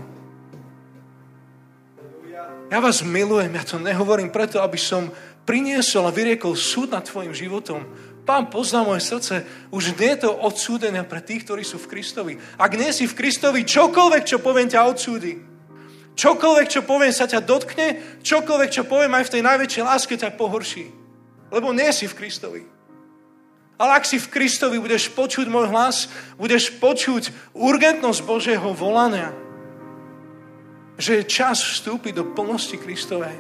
Ja vás milujem, ja to nehovorím preto, aby som priniesol a vyriekol súd nad tvojim životom. Pán pozná moje srdce, už nie je to odsúdenia pre tých, ktorí sú v Kristovi. Ak nie si v Kristovi, čokoľvek, čo poviem, ťa odsúdi. Čokoľvek, čo poviem, sa ťa dotkne, čokoľvek, čo poviem, aj v tej najväčšej láske ťa pohorší. Lebo nie si v Kristovi. Ale ak si v Kristovi, budeš počuť môj hlas, budeš počuť urgentnosť Božieho volania, že je čas vstúpiť do plnosti Kristovej.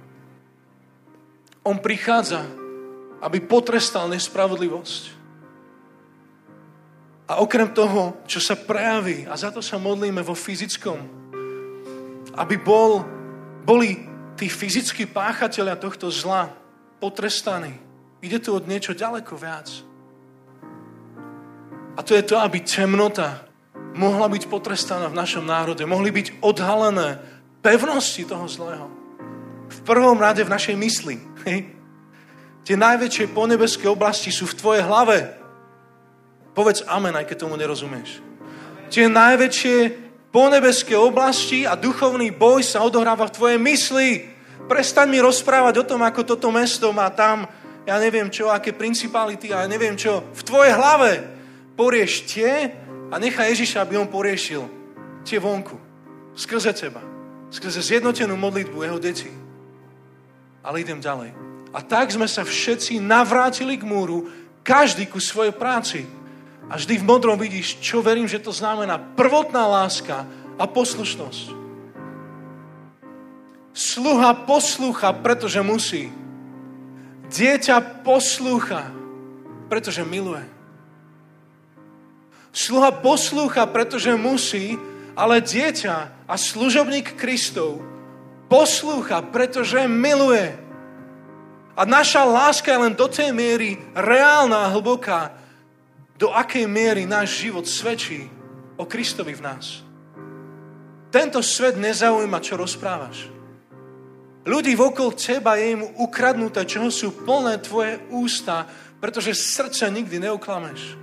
On prichádza, aby potrestal nespravodlivosť. A okrem toho, čo sa prejaví, a za to sa modlíme vo fyzickom, aby boli tí fyzickí páchatelia tohto zla potrestaní. Ide tu od niečo ďaleko viac. A to je to, aby temnota mohla byť potrestaná v našom národe. Mohli byť odhalené pevnosti toho zlého. V prvom rade v našej mysli. Tie najväčšie ponebeské oblasti sú v tvojej hlave. Povedz amen, aj keď tomu nerozumieš. Tie najväčšie ponebeské oblasti a duchovný boj sa odohráva v tvojej mysli. Prestaň mi rozprávať o tom, ako toto mesto má tam, ja neviem čo, aké principality, ja neviem čo. V tvojej hlave porieš tie a nechaj Ježiša, aby on poriešil tie vonku. Skrze teba. Skrze zjednotenú modlitbu jeho detí. Ale idem ďalej. A tak sme sa všetci navrátili k múru, každý ku svojej práci. A vždy v modrom vidíš, čo verím, že to znamená prvotná láska a poslušnosť. Sluha poslúcha, pretože musí. Dieťa poslúcha, pretože miluje. Sluha poslúcha, pretože musí, ale dieťa a služobník Kristov poslúcha, pretože miluje. A naša láska je len do tej miery reálna a hlboká, do akej miery náš život svedčí o Kristovi v nás. Tento svet nezaujíma, čo rozprávaš. Ľudí vokol teba je im ukradnuté, čoho sú plné tvoje ústa, pretože srdce nikdy neoklameš.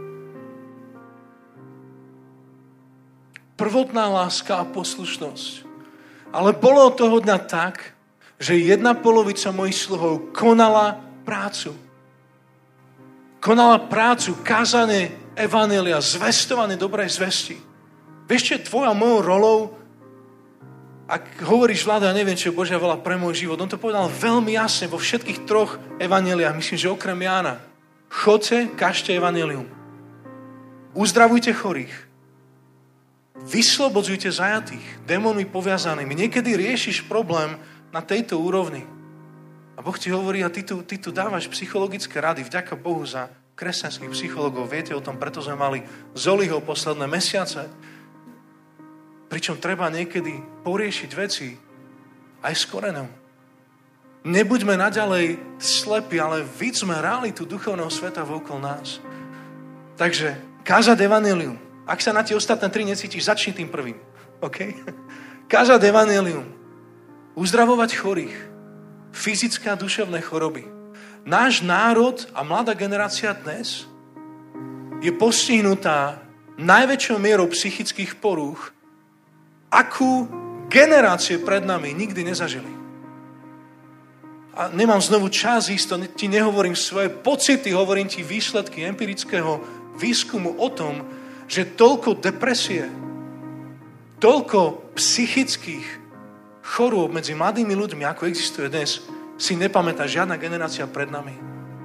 Prvotná láska a poslušnosť. Ale bolo od toho dňa tak, že jedna polovica mojich sluhov konala prácu. Konala prácu, kázanie evanjelia, zvestovanie dobrej zvesti. Vieš, čo je tvojou mojou rolou? Ak hovoríš, Vlado, ja neviem, čo je Božia vola pre môj život, on to povedal veľmi jasne vo všetkých 3 evanjeliách, myslím, že okrem Jána. Chodte, kažte evanjelium. Uzdravujte chorých. Vyslobodzujte zajatých, démonmi poviazanými. Niekedy riešiš problém na tejto úrovni. A Boh ti hovorí, a ty tu dávaš psychologické rady. Vďaka Bohu za kresťanských psychologov. Viete o tom, preto sme mali Zoliho posledné mesiace. Pričom treba niekedy poriešiť veci aj s koreňom. Nebuďme naďalej slepí, ale vidzme realitu duchovného sveta vokol nás. Takže kázať evanjelium. Ak sa na tie ostatné 3 necítiš, začni tým prvým. OK? Kázať evanjelium. Uzdravovať chorých. Fyzické a duševné choroby. Náš národ a mladá generácia dnes je postihnutá najväčšou mierou psychických porúch, akú generácie pred nami nikdy nezažili. a nemám znovu čas ísť, ti nehovorím svoje pocity, hovorím ti výsledky empirického výskumu o tom, že toľko depresie, toľko psychických chorôb medzi mladými ľuďmi, ako existuje dnes, si nepamätá žiadna generácia pred nami.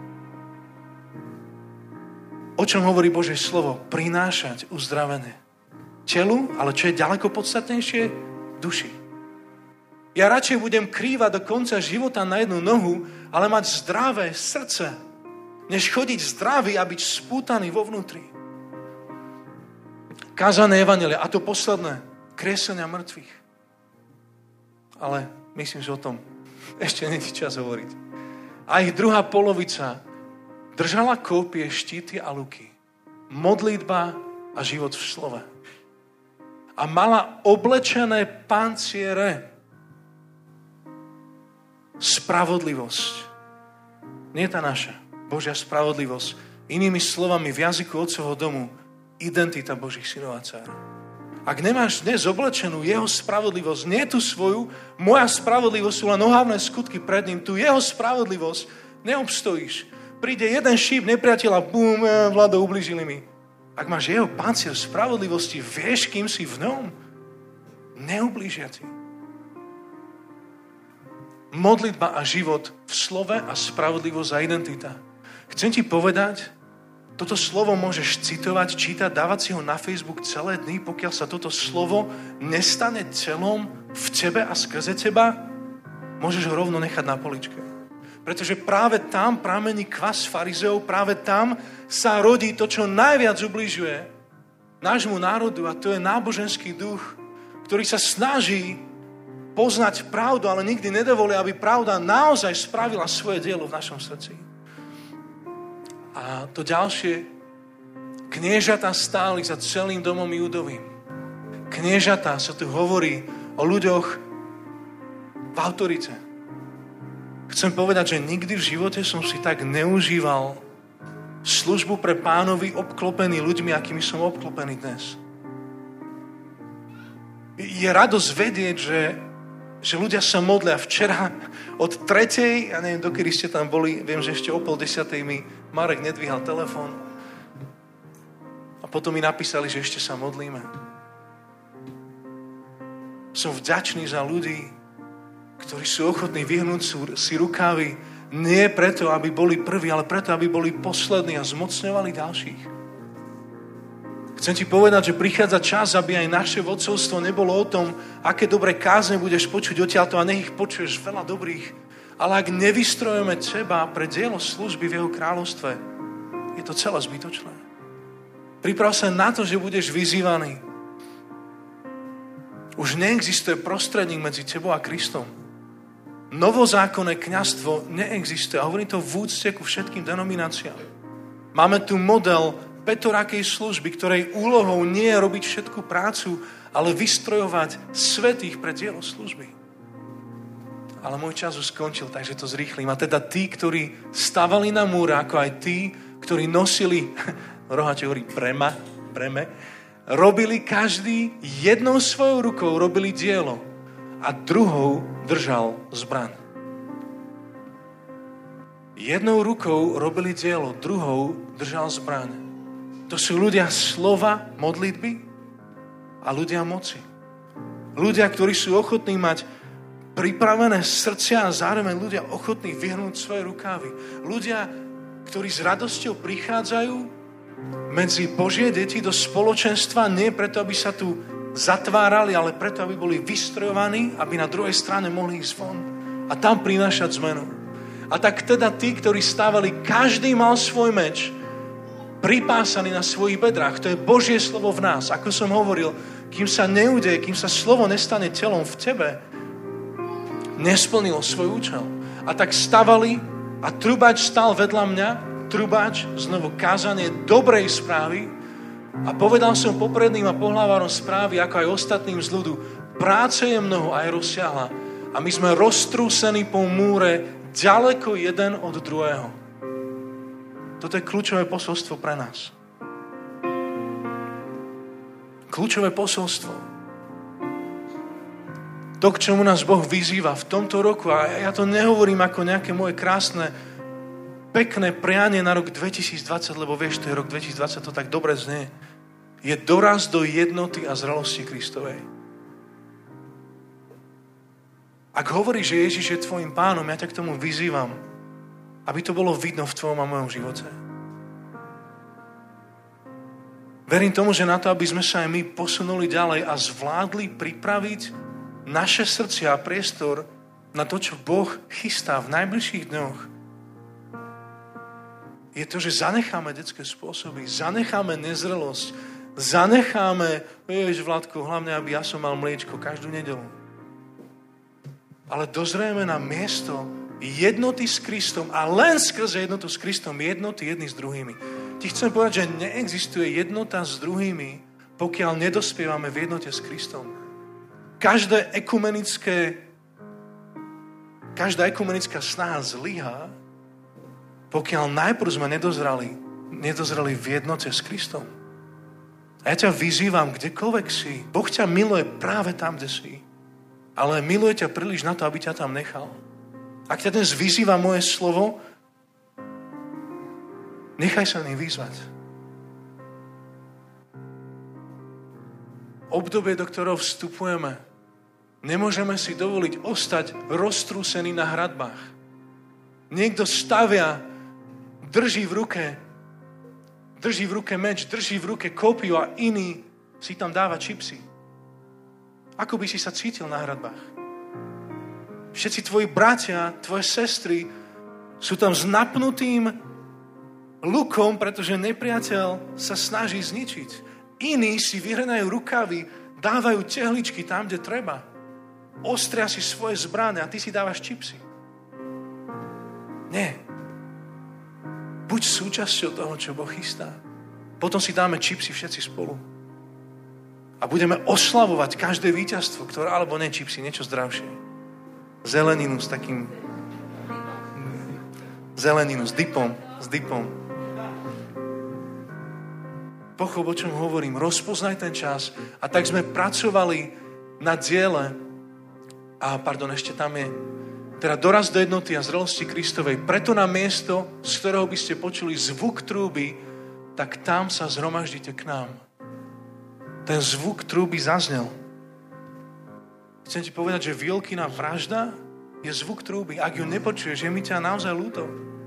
O čom hovorí Božie slovo? Prinášať uzdravenie telu, ale čo je ďaleko podstatnejšie? Duši. Ja radšej budem krývať do konca života na jednu nohu, ale mať zdravé srdce, než chodiť zdravý a byť spútaný vo vnútri. Kázané evanjelia, a to posledné, kriesenia mŕtvych. Ale myslím, že o tom ešte nie je čas hovoriť. A ich druhá polovica držala kópie, štíty a luky. Modlitba a život v slove. A mala oblečené panciere. Spravodlivosť. Nie tá naša. Božia spravodlivosť. Inými slovami, v jazyku Otcovho domu, identita Božích synov a dcér. Ak nemáš dnes oblečenú jeho spravodlivosť, nie tú svoju, moja spravodlivosť sú len ohavné skutky pred ním, tú jeho spravodlivosť neobstojíš. Príde jeden šíp nepriateľa, bum, Vlado, ublížili mi. Ak máš jeho pancier spravodlivosti, vieš, kým si v ňom, neublížia ti. Modlitba a život v slove a spravodlivosť a identita. Chcem ti povedať, toto slovo môžeš citovať, čítať, dávať si ho na Facebook celé dny, pokiaľ sa toto slovo nestane celom v tebe a skrze teba, môžeš ho rovno nechať na poličke. Pretože práve tam pramení kvas farizeov, práve tam sa rodí to, čo najviac ubližuje nášmu národu, a to je náboženský duch, ktorý sa snaží poznať pravdu, ale nikdy nedovolí, aby pravda naozaj spravila svoje dielo v našom srdci. A to ďalšie, kniežatá stáli za celým domom Júdovým. Kniežatá, sa tu hovorí o ľuďoch v autorite. Chcem povedať, že nikdy v živote som si tak neužíval službu pre Pánovi obklopený ľuďmi, akými som obklopený dnes. Je radosť vedieť, že ľudia sa modlia. Včera od 3:00, ja neviem, dokedy ste tam boli, viem, že ešte o 9:30 mi Marek nedvíhal telefón a potom mi napísali, že ešte sa modlíme. Som vďačný za ľudí, ktorí sú ochotní vyhnúť si rukávy nie preto, aby boli prví, ale preto, aby boli poslední a zmocňovali ďalších. Chcem ti povedať, že prichádza čas, aby aj naše vodcovstvo nebolo o tom, aké dobré kázne budeš počuť odtiaľto a nech ich počuješ veľa dobrých. Ale ak nevystrojujeme teba pre dielo služby v jeho kráľovstve, je to celé zbytočné. Priprav sa na to, že budeš vyzývaný. Už neexistuje prostredník medzi tebou a Kristom. Novozákonné kňazstvo neexistuje. A hovorím to v úcte ku všetkým denomináciám. Máme tu model petorakej služby, ktorej úlohou nie je robiť všetku prácu, ale vystrojovať svätých pre dielo služby. Ale môj čas už skončil, takže to zrýchlim. A teda tí, ktorí stavali na múre, ako aj tí, ktorí nosili, Rohače hovorí breme, robili každý jednou svojou rukou, robili dielo a druhou držal zbraň. Jednou rukou robili dielo, druhou držal zbraň. To sú ľudia slova, modlitby a ľudia moci. Ľudia, ktorí sú ochotní mať pripravené srdcia a zároveň ľudia ochotní vyhnúť svoje rukávy. Ľudia, ktorí s radosťou prichádzajú medzi Božie deti do spoločenstva nie preto, aby sa tu zatvárali, ale preto, aby boli vystrojovaní, aby na druhej strane mohli ísť von a tam prinášať zmenu. A tak teda tí, ktorí stávali, každý mal svoj meč, pripásaný na svojich bedrách. To je Božie slovo v nás. Ako som hovoril, kým sa neudeje, kým sa slovo nestane telom v tebe, nesplnilo svoj účel. A tak stavali a trubač stal vedľa mňa, trubač, znovu kázanie dobrej správy a povedal som popredným a pohlavárom správy, ako aj ostatným z ľudu, práce je mnoho a je rozsiahla a my sme roztrúsení po múre ďaleko jeden od druhého. Toto je kľúčové posolstvo pre nás. Kľúčové posolstvo. To, k čomu nás Boh vyzýva v tomto roku, a ja to nehovorím ako nejaké moje krásne, pekné prianie na rok 2020, lebo vieš, to je rok 2020, to tak dobre znie, je doraz do jednoty a zrelosti Kristovej. Ak hovoríš, že Ježiš je tvojim pánom, ja ťa k tomu vyzývam, aby to bolo vidno v tvojom a mojom živote. Verím tomu, že na to, aby sme sa aj my posunuli ďalej a zvládli pripraviť naše srdcia a priestor na to, čo Boh chystá v najbližších dňoch, je to, že zanecháme detské spôsoby, zanecháme nezrelosť, zanecháme, vieš, Vládku, hlavne, aby ja som mal mliečko každú nedeľu. Ale dozrieme na miesto jednoty s Kristom a len skrze jednotu s Kristom jednoty jedni s druhými. Ti chcem povedať, že neexistuje jednota s druhými, pokiaľ nedospievame v jednote s Kristom. Každá ekumenická snaha zlyhá, pokiaľ najprv sme nedozreli v jednote s Kristom. A ja ťa vyzývam, kdekoľvek si. Boh ťa miluje práve tam, kde si. Ale miluje ťa príliš na to, aby ťa tam nechal. Ak ťa dnes vyzýva moje slovo, nechaj sa ním vyzvať. Obdobie, do ktorého vstupujeme, nemôžeme si dovoliť ostať roztrúsení na hradbách. Niekto stavia, drží v ruke meč, drží v ruke kopiu a iný si tam dáva čipsy. Ako by si sa cítil na hradbách? Všetci tvoji bratia, tvoje sestry sú tam s napnutým lukom, pretože nepriateľ sa snaží zničiť. Iní si vyhrnajú rukavy, dávajú tehličky tam, kde treba. Ostria si svoje zbrane a ty si dávaš čipsy. Nie. Buď súčasťou toho, čo Boh chystá. Potom si dáme čipsy všetci spolu. A budeme oslavovať každé víťazstvo, ktoré, alebo nie čipsy, niečo zdravšie. Zeleninu s takým... Zeleninu s dipom. Pochop, o čom hovorím. Rozpoznaj ten čas. A tak sme pracovali na diele. Ešte tam je. Teda doraz do jednoty a zrelosti Kristovej. Preto na miesto, z ktorého by ste počuli zvuk trúby, tak tam sa zhromaždite k nám. Ten zvuk trúby zaznel. Chcem ti povedať, že Violkina vražda je zvuk trúby. Ak ju nepočuješ, je mi ťa naozaj ľúto.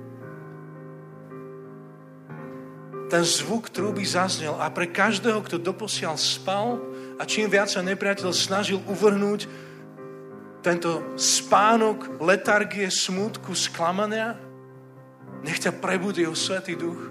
Ten zvuk trúby zaznel a pre každého, kto doposiaľ spal a čím viac sa nepriateľ snažil uvrhnúť tento spánok, letargie, smútku, sklamania, nech ťa prebudí Svätý Duch.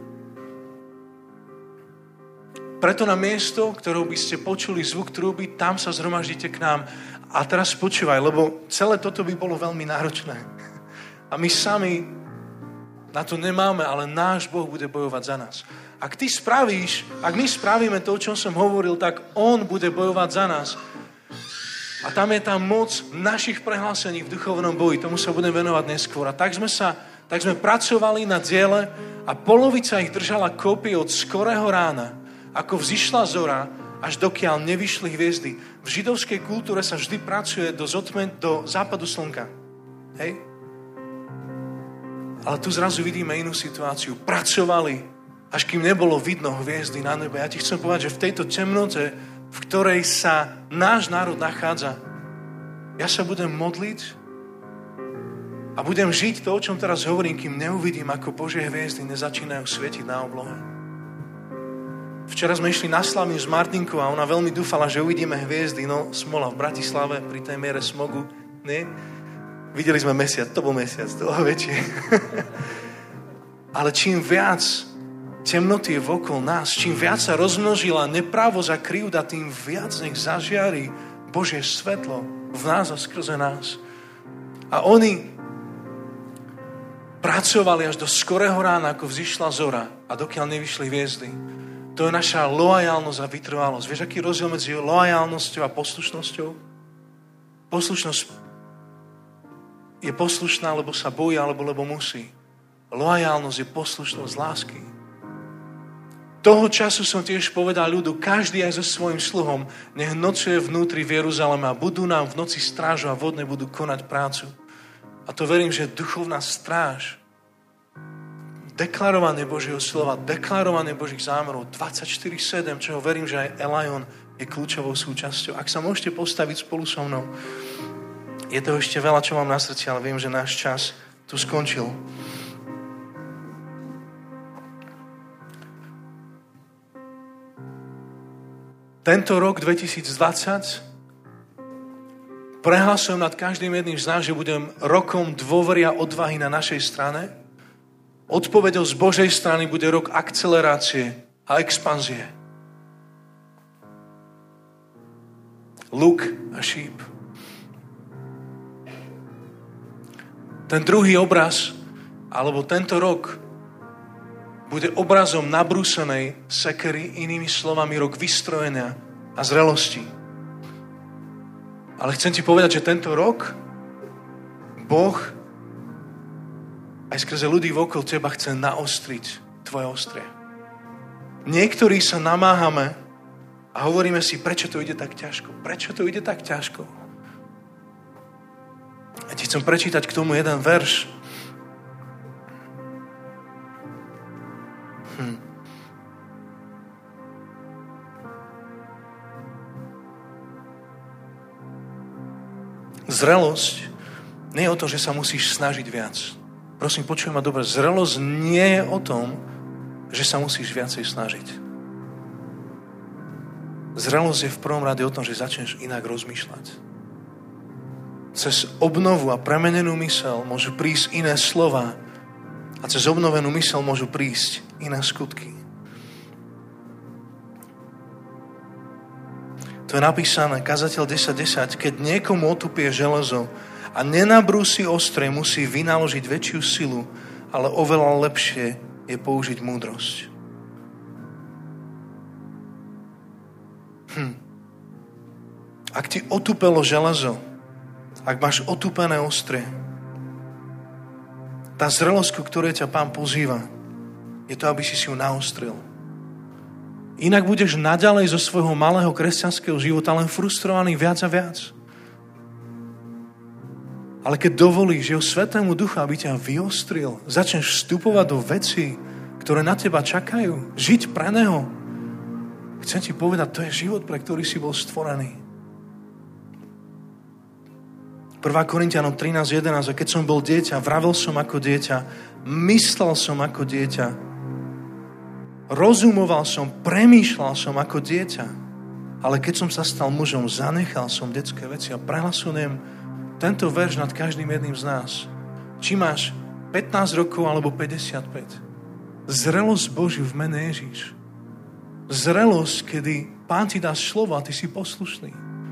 Preto na miesto, ktorou by ste počuli zvuk trúby, tam sa zhromaždíte k nám. A teraz počúvaj, lebo celé toto by bolo veľmi náročné. A my sami na to nemáme, ale náš Boh bude bojovať za nás. Ak my spravíme to, o čom som hovoril, tak On bude bojovať za nás. A tam je tá moc našich prehlásení v duchovnom boji. Tomu sa budem venovať neskôr. A tak sme pracovali na diele a polovica ich držala kopie od skorého rána, ako vzišla zora, až dokiaľ nevyšli hviezdy. V židovskej kultúre sa vždy pracuje do západu slnka. Hej? Ale tu zrazu vidíme inú situáciu. Pracovali, až kým nebolo vidno hviezdy na nebe. Ja ti chcem povedať, že v tejto temnote, v ktorej sa náš národ nachádza, ja sa budem modliť a budem žiť to, o čom teraz hovorím, kým neuvidím, ako Božie hviezdy nezačínajú svietiť na oblohe. Včera sme išli na Slaviu s Martinkou a ona veľmi dúfala, že uvidíme hviezdy. No, smola v Bratislave, pri tej miere smogu. Nie? Videli sme mesiac, to bol väčší. Ale čím viac temnoty je okolo nás, čím viac sa rozmnožila neprávosť a krivda, tým viac nech zažiari Božie svetlo v nás a skrze nás. A oni pracovali až do skorého rána, ako vzišla zora a dokiaľ nevyšli hviezdy. To je naša loajálnosť a vytrvalosť. Vieš, aký je rozdiel medzi loajálnosťou a poslušnosťou? Poslušnosť je poslušná, lebo sa bojí, alebo lebo musí. Loajálnosť je poslušnosť z lásky. toho času som tiež povedal ľudu, každý aj so svojím sluhom, nech nocuje vnútri v Jeruzaleme a budú nám v noci strážu a vodne budú konať prácu. A to verím, že duchovná stráž, deklarovanie Božieho slova, deklarovanie Božích zámerov 24/7, čoho verím, že aj Elion je kľúčovou súčasťou. Ak sa môžete postaviť spolu so mnou, je to ešte veľa, čo mám na srdci, ale viem, že náš čas tu skončil. Tento rok 2020 prehlasujem nad každým jedným z nás, že budem rokom dôvery a odvahy na našej strane. Odpoveďou z Božej strany bude rok akcelerácie a expanzie. Luk a šíp. Ten druhý obraz, alebo tento rok, bude obrazom nabrúsenej sekery, inými slovami rok vystrojenia a zrelosti. Ale chcem ti povedať, že tento rok Boh aj skrze ľudí okolo teba chce naostriť tvoje ostrie. Niektorí sa namáhame a hovoríme si, prečo to ide tak ťažko? Prečo to ide tak ťažko? A ti chcem prečítať k tomu jeden verš. Zrelosť nie je o tom, že sa musíš snažiť viac. Prosím, počuj ma dobre. Zrelosť nie je o tom, že sa musíš viacej snažiť. Zrelosť je v prvom rade o tom, že začneš inak rozmýšľať. Cez obnovu a premenenú myseľ môžu prísť iné slova a cez obnovenú myseľ môžu prísť iné skutky. To je napísané, Kazateľ 10.10, keď niekomu otupie železo a nenabrúsi ostrie, musí vynaložiť väčšiu silu, ale oveľa lepšie je použiť múdrosť. Ak ti otupelo železo, ak máš otupené ostrie, tá zrelosť, ku ktorej ťa Pán pozýva, je to, aby si ju naostril. Inak budeš naďalej zo svojho malého kresťanského života len frustrovaný viac a viac. Ale keď dovolíš jeho Svätému Duchu, aby ťa vyostril, začneš vstupovať do vecí, ktoré na teba čakajú, žiť pre neho, chcem ti povedať, to je život, pre ktorý si bol stvorený. 1. Korinťanom 13.11, a keď som bol dieťa, vravel som ako dieťa, myslel som ako dieťa, rozumoval som, premýšľal som ako dieťa, ale keď som sa stal mužom, zanechal som detské veci a prehlasujem tento verš nad každým jedným z nás. Či máš 15 rokov alebo 55. Zrelosť Božiu v mene Ježíš. Zrelosť, kedy Pán ti dá slovo a ty si poslušný.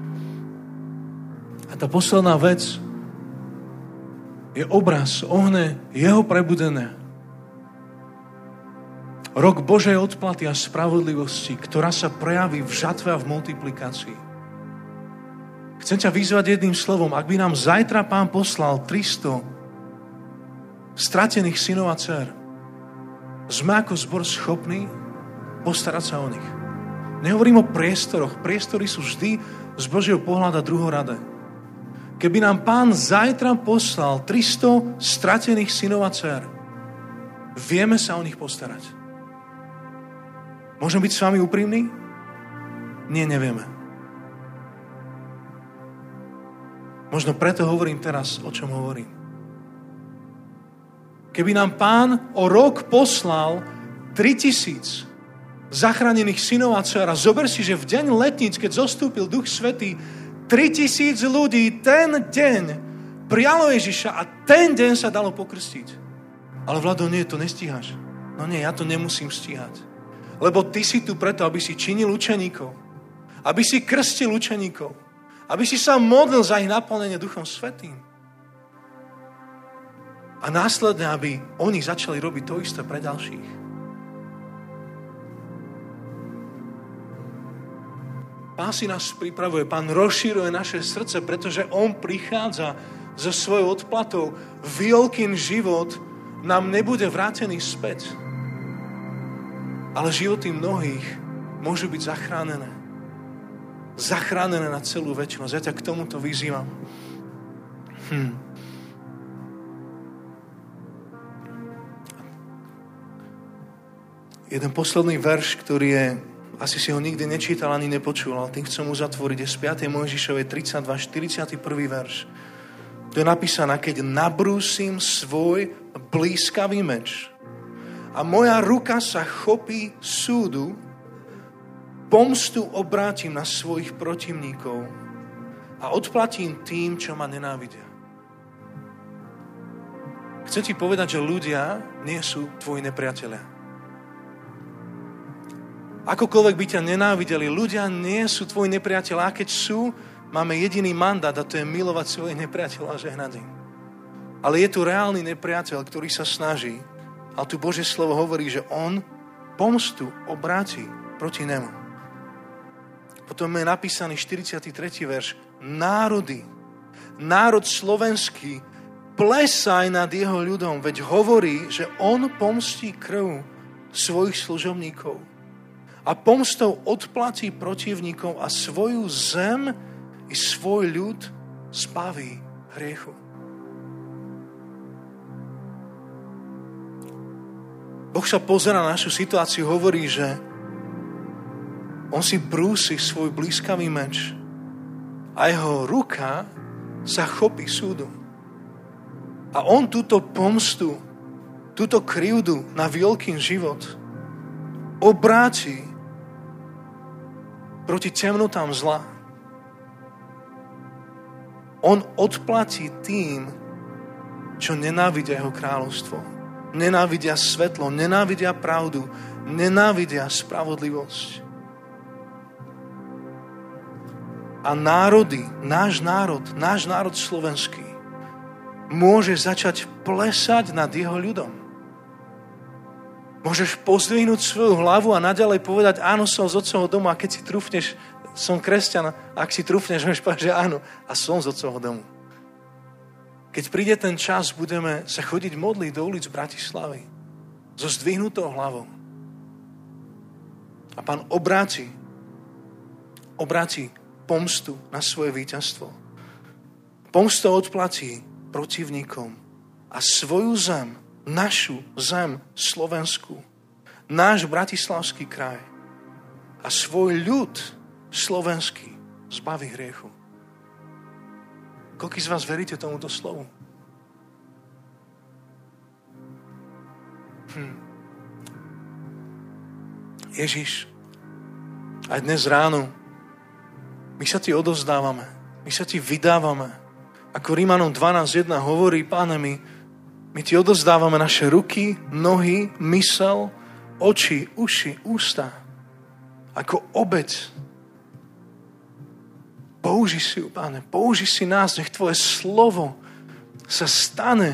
A tá posledná vec je obraz ohne jeho prebudené. Rok Božej odplaty a spravodlivosti, ktorá sa prejaví v žatve a v multiplikácii. Chcem ťa vyzvať jedným slovom, ak by nám zajtra Pán poslal 300 stratených synov a dcér, sme ako zbor schopní postarať sa o nich. Nehovorím o priestoroch. Priestory sú vždy z Božieho pohľada druhoradé. Keby nám Pán zajtra poslal 300 stratených synov a dcér, vieme sa o nich postarať. Môžem byť s vami úprimný? Nie, nevieme. Možno preto hovorím teraz, o čom hovorím. Keby nám Pán o rok poslal 3000 zachránených synov a dcér, a zober si, že v deň letníc, keď zostúpil Duch Svätý, 3000 ľudí ten deň prijalo Ježiša a ten deň sa dalo pokrstiť. Ale Vlado, nie, to nestíhaš. No nie, ja to nemusím stíhať. Lebo ty si tu preto, aby si činil učeníkov. Aby si krstil učeníkov. Aby si sa modlil za ich naplnenie Duchom Svätým. A následne, aby oni začali robiť to isté pre ďalších. Pán si nás pripravuje, Pán rozšíruje naše srdce, pretože On prichádza so svojou odplatou. Violkin život nám nebude vrátený späť. Ale životy mnohých môžu byť zachránené. Zachránené na celú večnosť. Ja ťa k tomuto vyzývam. Jeden posledný verš, ktorý je, asi si ho nikdy nečítal ani nepočul, ale tým chcem uzatvoriť, je z 5. Mojžišovej 32, 41. verš. To je napísané, keď nabrúsim svoj blízkavý meč a moja ruka sa chopí súdu, pomstu obrátim na svojich protivníkov a odplatím tým, čo ma nenávidia. Chcem ti povedať, že ľudia nie sú tvoji nepriatelia. Akokoľvek by ťa nenávideli, ľudia nie sú tvoji nepriatelia. A keď sú, máme jediný mandát a to je milovať svojich nepriateľov a žehnať im. Ale je tu reálny nepriateľ, ktorý sa snaží, ale tu Božie slovo hovorí, že on pomstu obráti proti nemu. Potom je napísaný 43. verš. Národ slovenský, plesaj nad jeho ľudom, veď hovorí, že on pomstí krv svojich služobníkov a pomstou odplatí protivníkov a svoju zem i svoj ľud zbaví hriechu. Boh sa pozerá na našu situáciu, hovorí, že on si brúsi svoj blízkavý meč a jeho ruka sa chopí súdu. A on túto pomstu, túto krivdu na Violkin život obráti proti temnotám zla. On odplatí tým, čo nenávidia jeho kráľovstvo. Nenávidia svetlo, nenávidia pravdu, nenávidia spravodlivosť. A národy, náš národ slovenský, môže začať plesať nad jeho ľudom. Môžeš pozdvihnúť svoju hlavu a naďalej povedať, áno, som z otcovho domu, a keď si trúfneš, som kresťan, a ak si trúfneš, môžeš povedať, že áno, a som z otcovho domu. Keď príde ten čas, budeme sa chodiť modliť do ulic Bratislavy so zdvihnutou hlavou. A Pán obráti pomstu na svoje víťazstvo. Pomstou odplatí protivníkom a svoju zem, našu zem Slovensku, náš bratislavský kraj a svoj ľud slovenský zbaví hriechu. Koľký z vás veríte tomuto slovu? Ježiš, aj dnes ráno my sa ti odovzdávame, my sa ti vydávame. Ako Rímanom 12.1 hovorí, Páne, my ti odovzdávame naše ruky, nohy, mysel, oči, uši, ústa. Ako obeť. Použi si ju, Páne, použi si nás, nech tvoje slovo sa stane,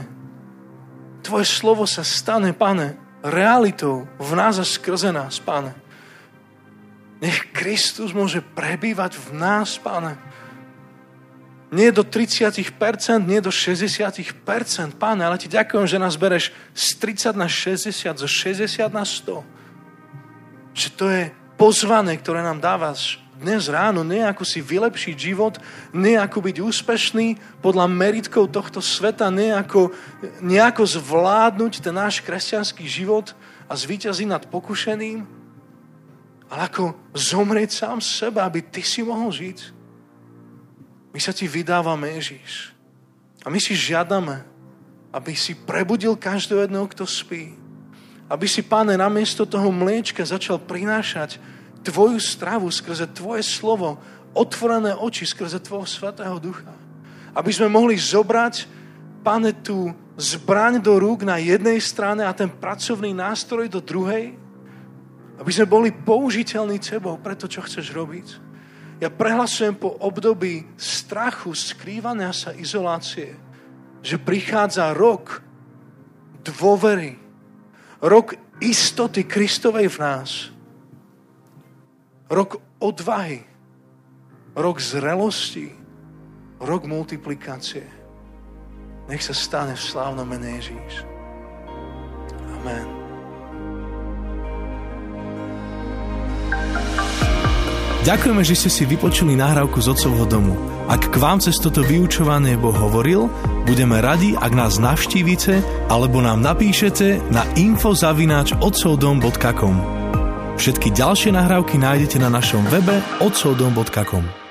Páne, realitou v nás a skrze nás, Páne. Nech Kristus môže prebývať v nás, Páne. Nie do 30%, nie do 60%, Páne, ale ti ďakujem, že nás bereš z 30 na 60, zo 60 na 100. Že to je pozvanie, ktoré nám dávaš dnes ráno, nie ako si vylepšiť život, nie ako byť úspešný podľa meritkov tohto sveta, nie ako nejako zvládnuť ten náš kresťanský život a zvíťaziť nad pokušeným, ale ako zomrieť sám seba, aby ty si mohol žiť. My sa ti vydávame, Ježiš. A my si žiadame, aby si prebudil každého jedného, kto spí. Aby si, Páne, namiesto toho mliečka začal prinášať tvoju stravu skrze tvoje slovo, otvorené oči skrze tvojho Svätého Ducha. Aby sme mohli zobrať, Páne, tú zbraň do rúk na jednej strane a ten pracovný nástroj do druhej. Aby sme boli použiteľní tebou pre to, čo chceš robiť. Ja prehlasujem po období strachu, skrývania sa, izolácie, že prichádza rok dôvery, rok istoty Kristovej v nás, rok odvahy, rok zrelosti, rok multiplikácie. Nech sa stane v slávnom mene Ježíš. Amen. Ďakujeme, že ste si vypočuli nahrávku z Otcovho domu. Ak k vám cez toto vyučovanie Boh hovoril, budeme radi, ak nás navštívite alebo nám napíšete na info@otcovdom.com. Všetky ďalšie nahrávky nájdete na našom webe otcovdom.com.